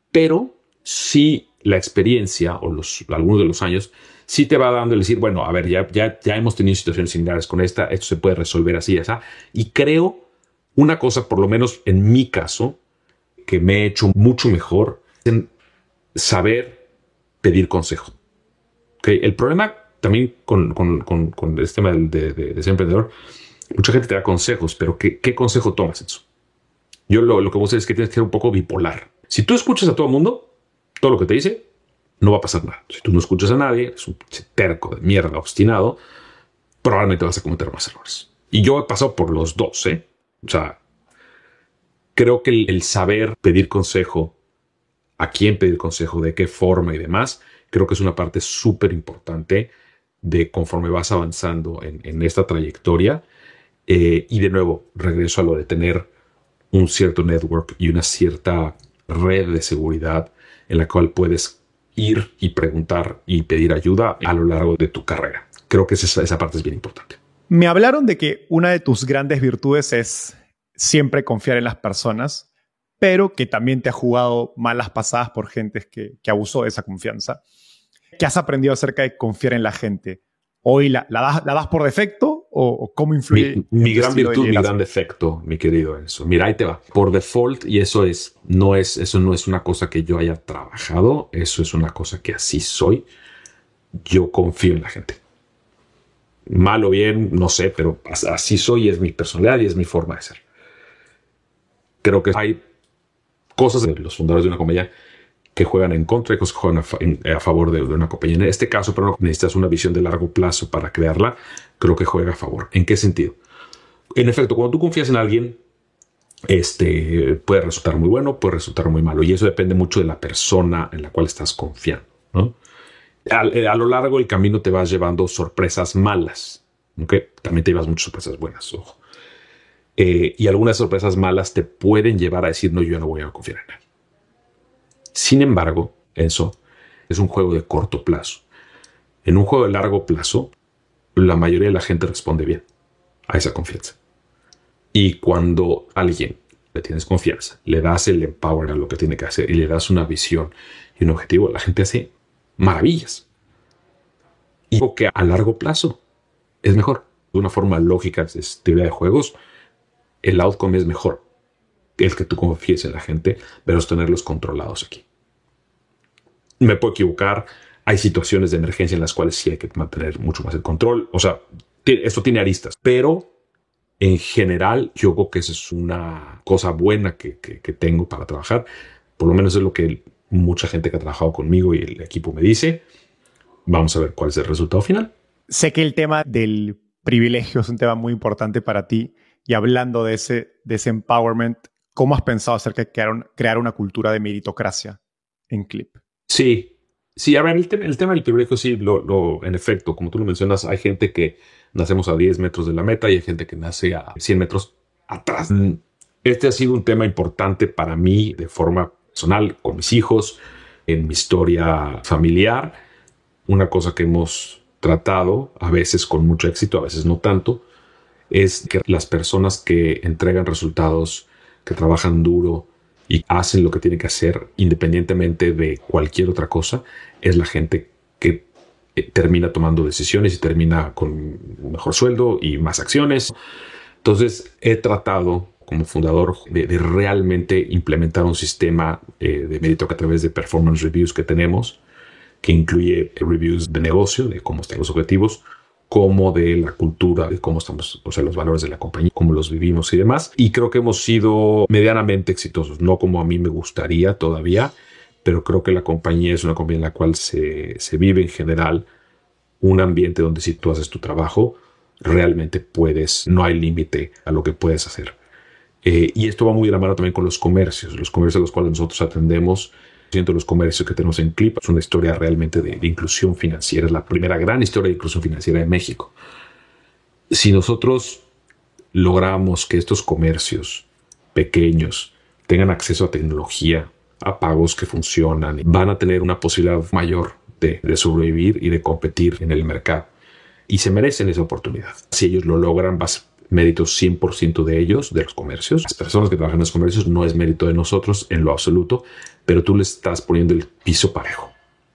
sí la experiencia o algunos de los años sí te va dando el decir, bueno, a ver, ya hemos tenido situaciones similares con esto se puede resolver así, así. Y creo una cosa, por lo menos en mi caso, que me he hecho mucho mejor en saber pedir consejo. ¿Okay? El problema también con este tema de ser emprendedor, mucha gente te da consejos, pero ¿qué consejo tomas eso? Yo lo que voy a decir es que tienes que ser un poco bipolar. Si tú escuchas a todo el mundo, todo lo que te dice, no va a pasar nada. Si tú no escuchas a nadie, es un terco de mierda, obstinado, probablemente vas a cometer más errores. Y yo he pasado por los dos, ¿eh? O sea, creo que el saber pedir consejo, a quién pedir consejo, de qué forma y demás, creo que es una parte súper importante de conforme vas avanzando en esta trayectoria. Y de nuevo, regreso a lo de tener un cierto network y una cierta red de seguridad en la cual puedes ir y preguntar y pedir ayuda a lo largo de tu carrera. Creo que esa parte es bien importante. Me hablaron de que una de tus grandes virtudes es siempre confiar en las personas, pero que también te ha jugado malas pasadas por gente que abusó de esa confianza. ¿Qué has aprendido acerca de confiar en la gente? ¿Hoy la das por defecto o cómo influye? Mi gran virtud, mi gran defecto, mi querido Enzo. Mira, ahí te va. Por default, y eso no es una cosa que yo haya trabajado, eso es una cosa que así soy. Yo confío en la gente. Mal o bien, no sé, pero así soy, es mi personalidad y es mi forma de ser. Creo que hay cosas de los fundadores de una compañía que juegan en contra y cosas que juegan a favor de una compañía. En este caso, pero necesitas una visión de largo plazo para crearla. Creo que juega a favor. ¿En qué sentido? En efecto, cuando tú confías en alguien, puede resultar muy bueno, puede resultar muy malo. Y eso depende mucho de la persona en la cual estás confiando, ¿no? A lo largo del camino te vas llevando sorpresas malas, ¿okay? También te llevas muchas sorpresas buenas, ojo. Y algunas sorpresas malas te pueden llevar a decir, no, yo no voy a confiar en nadie. Sin embargo, eso es un juego de corto plazo. En un juego de largo plazo, la mayoría de la gente responde bien a esa confianza. Y cuando a alguien le tienes confianza, le das el empower a lo que tiene que hacer y le das una visión y un objetivo, la gente hace maravillas. Y digo que a largo plazo es mejor. De una forma lógica, de teoría de juegos, el outcome es mejor. El que tú confíes en la gente, versus tenerlos controlados aquí. Me puedo equivocar. Hay situaciones de emergencia en las cuales sí hay que mantener mucho más el control. O sea, esto tiene aristas. Pero en general, yo creo que esa es una cosa buena que tengo para trabajar. Por lo menos es lo que mucha gente que ha trabajado conmigo y el equipo me dice. Vamos a ver cuál es el resultado final. Sé que el tema del privilegio es un tema muy importante para ti. Y hablando de ese empowerment, ¿cómo has pensado acerca de crear una cultura de meritocracia en Clip? Sí, a ver, el tema del privilegio, sí, en efecto, como tú lo mencionas, hay gente que nacemos a 10 metros de la meta y hay gente que nace a 100 metros atrás. Este ha sido un tema importante para mí de forma personal, con mis hijos, en mi historia familiar. Una cosa que hemos tratado, a veces con mucho éxito, a veces no tanto, es que las personas que entregan resultados, que trabajan duro y hacen lo que tienen que hacer independientemente de cualquier otra cosa, es la gente que termina tomando decisiones y termina con mejor sueldo y más acciones. Entonces he tratado como fundador de realmente implementar un sistema de Meditoc a través de performance reviews que tenemos, que incluye reviews de negocio, de cómo están los objetivos, como de la cultura, de cómo estamos, o sea, los valores de la compañía, cómo los vivimos y demás. Y creo que hemos sido medianamente exitosos, no como a mí me gustaría todavía, pero creo que la compañía es una compañía en la cual se vive en general un ambiente donde si tú haces tu trabajo, realmente puedes, no hay límite a lo que puedes hacer. Y esto va muy de la mano también con los comercios a los cuales nosotros atendemos. Los comercios que tenemos en Clip es una historia realmente de inclusión financiera. Es la primera gran historia de inclusión financiera de México. Si nosotros logramos que estos comercios pequeños tengan acceso a tecnología, a pagos que funcionan, van a tener una posibilidad mayor de sobrevivir y de competir en el mercado. Y se merecen esa oportunidad. Si ellos lo logran, va a ser mérito 100% de ellos, de los comercios. Las personas que trabajan en los comercios no es mérito de nosotros en lo absoluto, pero tú les estás poniendo el piso parejo.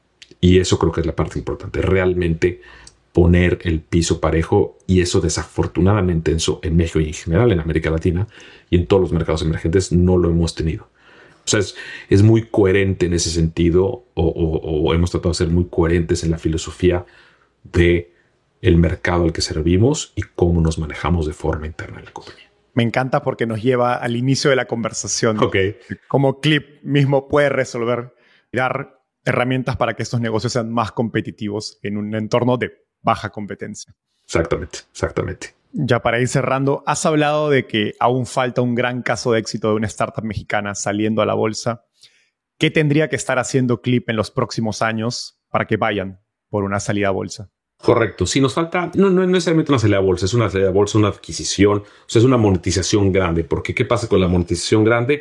Y eso creo que es la parte importante, realmente poner el piso parejo, y eso desafortunadamente en México y en general en América Latina y en todos los mercados emergentes no lo hemos tenido. O sea, es muy coherente en ese sentido, o hemos tratado de ser muy coherentes en la filosofía de el mercado al que servimos y cómo nos manejamos de forma interna en la compañía. Me encanta porque nos lleva al inicio de la conversación. Okay. Cómo Clip mismo puede resolver y dar herramientas para que estos negocios sean más competitivos en un entorno de baja competencia. Exactamente. Ya para ir cerrando, has hablado de que aún falta un gran caso de éxito de una startup mexicana saliendo a la bolsa. ¿Qué tendría que estar haciendo Clip en los próximos años para que vayan por una salida a bolsa? Correcto. Si nos falta, no necesariamente una salida a bolsa, es una salida a bolsa, una adquisición, o sea, es una monetización grande. Porque ¿qué pasa con la monetización grande?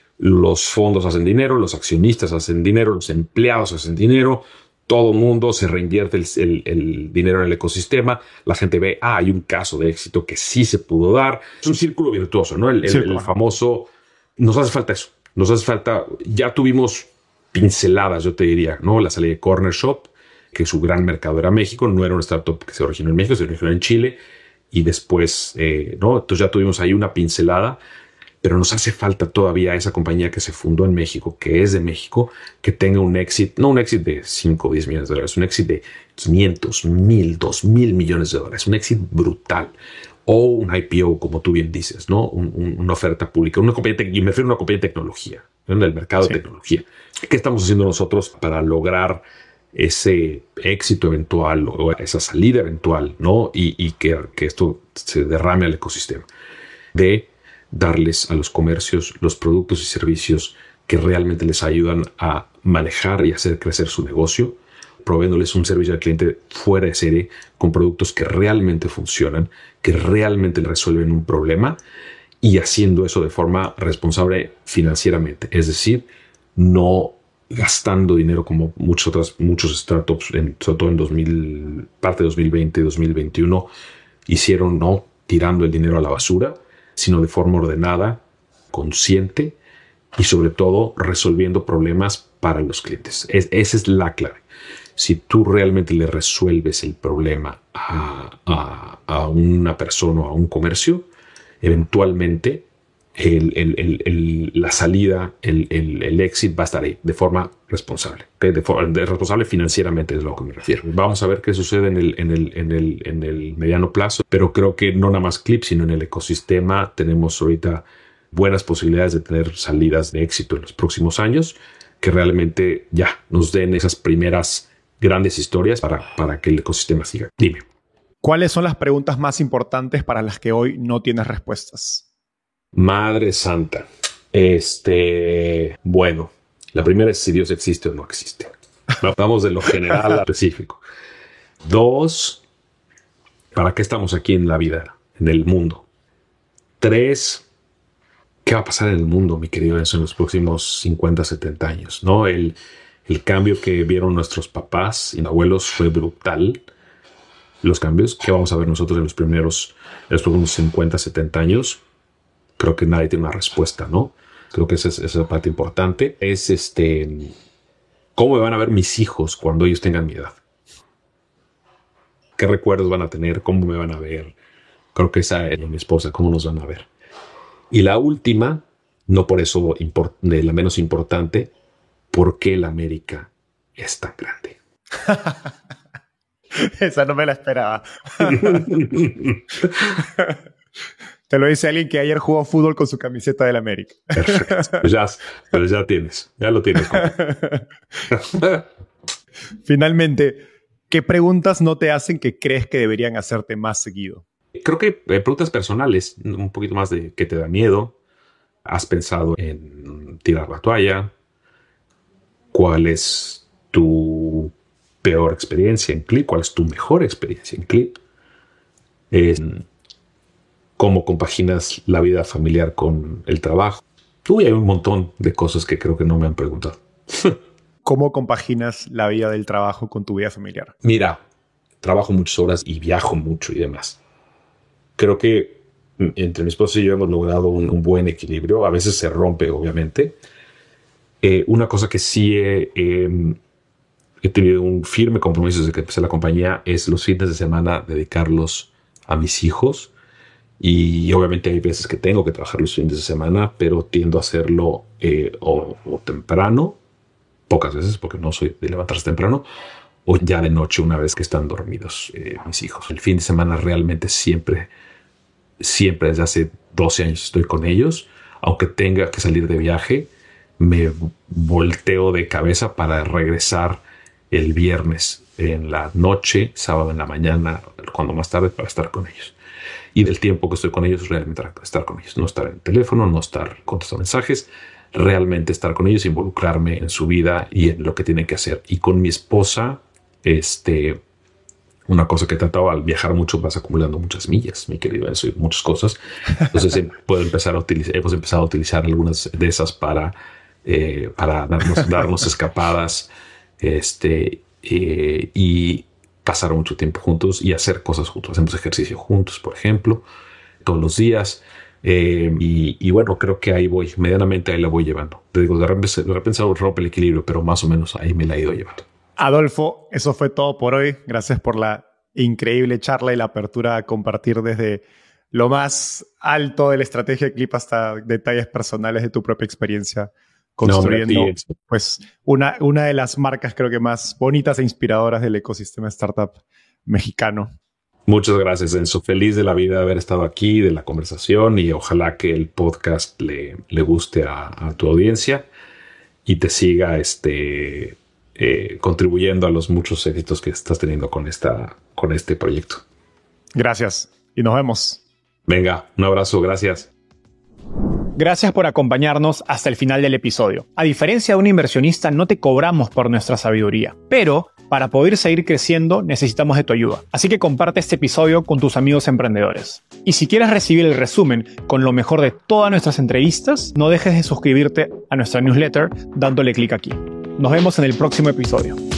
Los fondos hacen dinero, los accionistas hacen dinero, los empleados hacen dinero, todo el mundo se reinvierte el dinero en el ecosistema, la gente ve, hay un caso de éxito que sí se pudo dar. Es un círculo virtuoso, ¿no? El famoso, nos hace falta eso, nos hace falta, ya tuvimos pinceladas, yo te diría, ¿no? La salida de Corner Shop, que su gran mercado era México, no era una startup que se originó en México, se originó en Chile, y después, ¿no? Entonces ya tuvimos ahí una pincelada, pero nos hace falta todavía esa compañía que se fundó en México, que es de México, que tenga un exit, no un exit de 5 o 10 millones de dólares, un exit de 500, 1000, 2000 millones de dólares, un exit brutal, o un IPO, como tú bien dices, ¿no? Una oferta pública, una compañía, y me refiero a una compañía de tecnología, ¿no? En el mercado de tecnología. ¿Qué estamos haciendo nosotros para lograr ese éxito eventual o esa salida eventual, ¿no? Y que esto se derrame al ecosistema? De darles a los comercios los productos y servicios que realmente les ayudan a manejar y hacer crecer su negocio, proveyéndoles un servicio al cliente fuera de serie con productos que realmente funcionan, que realmente le resuelven un problema, y haciendo eso de forma responsable financieramente. Es decir, no gastando dinero como muchos startups, sobre todo en parte de 2020 y 2021, hicieron, no tirando el dinero a la basura, sino de forma ordenada, consciente y sobre todo resolviendo problemas para los clientes. Esa es la clave. Si tú realmente le resuelves el problema a una persona o a un comercio, eventualmente la salida, el exit va a estar ahí de forma responsable. Responsable financieramente es a lo que me refiero. Vamos a ver qué sucede en el mediano plazo, pero creo que no nada más Clip, sino en el ecosistema tenemos ahorita buenas posibilidades de tener salidas de éxito en los próximos años que realmente ya nos den esas primeras grandes historias para que el ecosistema siga. Dime. ¿Cuáles son las preguntas más importantes para las que hoy no tienes respuestas? Madre santa. Bueno, la primera es si Dios existe o no existe. Vamos de lo general a lo específico. 2, ¿para qué estamos aquí en la vida, en el mundo? 3, ¿qué ¿qué va a pasar en el mundo, mi querido Enzo, en los próximos 50, 70 años? ¿No? El cambio que vieron nuestros papás y abuelos fue brutal. Los cambios que vamos a ver nosotros en los próximos 50, 70 años, creo que nadie tiene una respuesta, ¿no? Creo que esa es la parte importante. Es cómo me van a ver mis hijos cuando ellos tengan mi edad. ¿Qué recuerdos van a tener? ¿Cómo me van a ver? Creo que esa es mi esposa, cómo nos van a ver. Y la última, no por eso de la menos importante, ¿por qué la América es tan grande? Esa no me la esperaba. Te lo dice alguien que ayer jugó fútbol con su camiseta del América. Perfecto. Pero ya lo tienes. Finalmente, ¿qué preguntas no te hacen que crees que deberían hacerte más seguido? Creo que preguntas personales, un poquito más de qué te da miedo. ¿Has pensado en tirar la toalla? ¿Cuál es tu peor experiencia en Clip? ¿Cuál es tu mejor experiencia en Clip? ¿Cómo compaginas la vida familiar con el trabajo? Hay un montón de cosas que creo que no me han preguntado. ¿Cómo compaginas la vida del trabajo con tu vida familiar? Mira, trabajo muchas horas y viajo mucho y demás. Creo que entre mi esposa y yo hemos logrado un buen equilibrio. A veces se rompe, obviamente. Una cosa que sí he tenido un firme compromiso desde que empecé la compañía es los fines de semana dedicarlos a mis hijos. Y obviamente hay veces que tengo que trabajar los fines de semana, pero tiendo a hacerlo o temprano, pocas veces porque no soy de levantarse temprano, o ya de noche una vez que están dormidos mis hijos. El fin de semana realmente siempre desde hace 12 años estoy con ellos. Aunque tenga que salir de viaje, me volteo de cabeza para regresar el viernes en la noche, sábado en la mañana, cuando más tarde, para estar con ellos. Y del tiempo que estoy con ellos, realmente estar con ellos. No estar en el teléfono, no estar contestando mensajes, realmente estar con ellos, involucrarme en su vida y en lo que tienen que hacer. Y con mi esposa, una cosa que he tratado al viajar mucho, vas acumulando muchas millas, mi querido, eso y muchas cosas. Entonces hemos empezado a utilizar algunas de esas para darnos escapadas, y pasar mucho tiempo juntos y hacer cosas juntos. Hacemos ejercicio juntos, por ejemplo, todos los días. Y bueno, creo que ahí voy, medianamente ahí la voy llevando. Te digo, de repente se rompe el equilibrio, pero más o menos ahí me la he ido llevando. Adolfo, eso fue todo por hoy. Gracias por la increíble charla y la apertura a compartir desde lo más alto de la estrategia de Clip hasta detalles personales de tu propia experiencia construyendo pues una de las marcas creo que más bonitas e inspiradoras del ecosistema startup mexicano. Muchas gracias, Enzo. Feliz de la vida de haber estado aquí, de la conversación, y ojalá que el podcast le guste a tu audiencia y te siga contribuyendo a los muchos éxitos que estás teniendo con este proyecto. Gracias y nos vemos. Venga, un abrazo, gracias. Gracias por acompañarnos hasta el final del episodio. A diferencia de un inversionista, no te cobramos por nuestra sabiduría, pero para poder seguir creciendo necesitamos de tu ayuda. Así que comparte este episodio con tus amigos emprendedores. Y si quieres recibir el resumen con lo mejor de todas nuestras entrevistas, no dejes de suscribirte a nuestra newsletter dándole clic aquí. Nos vemos en el próximo episodio.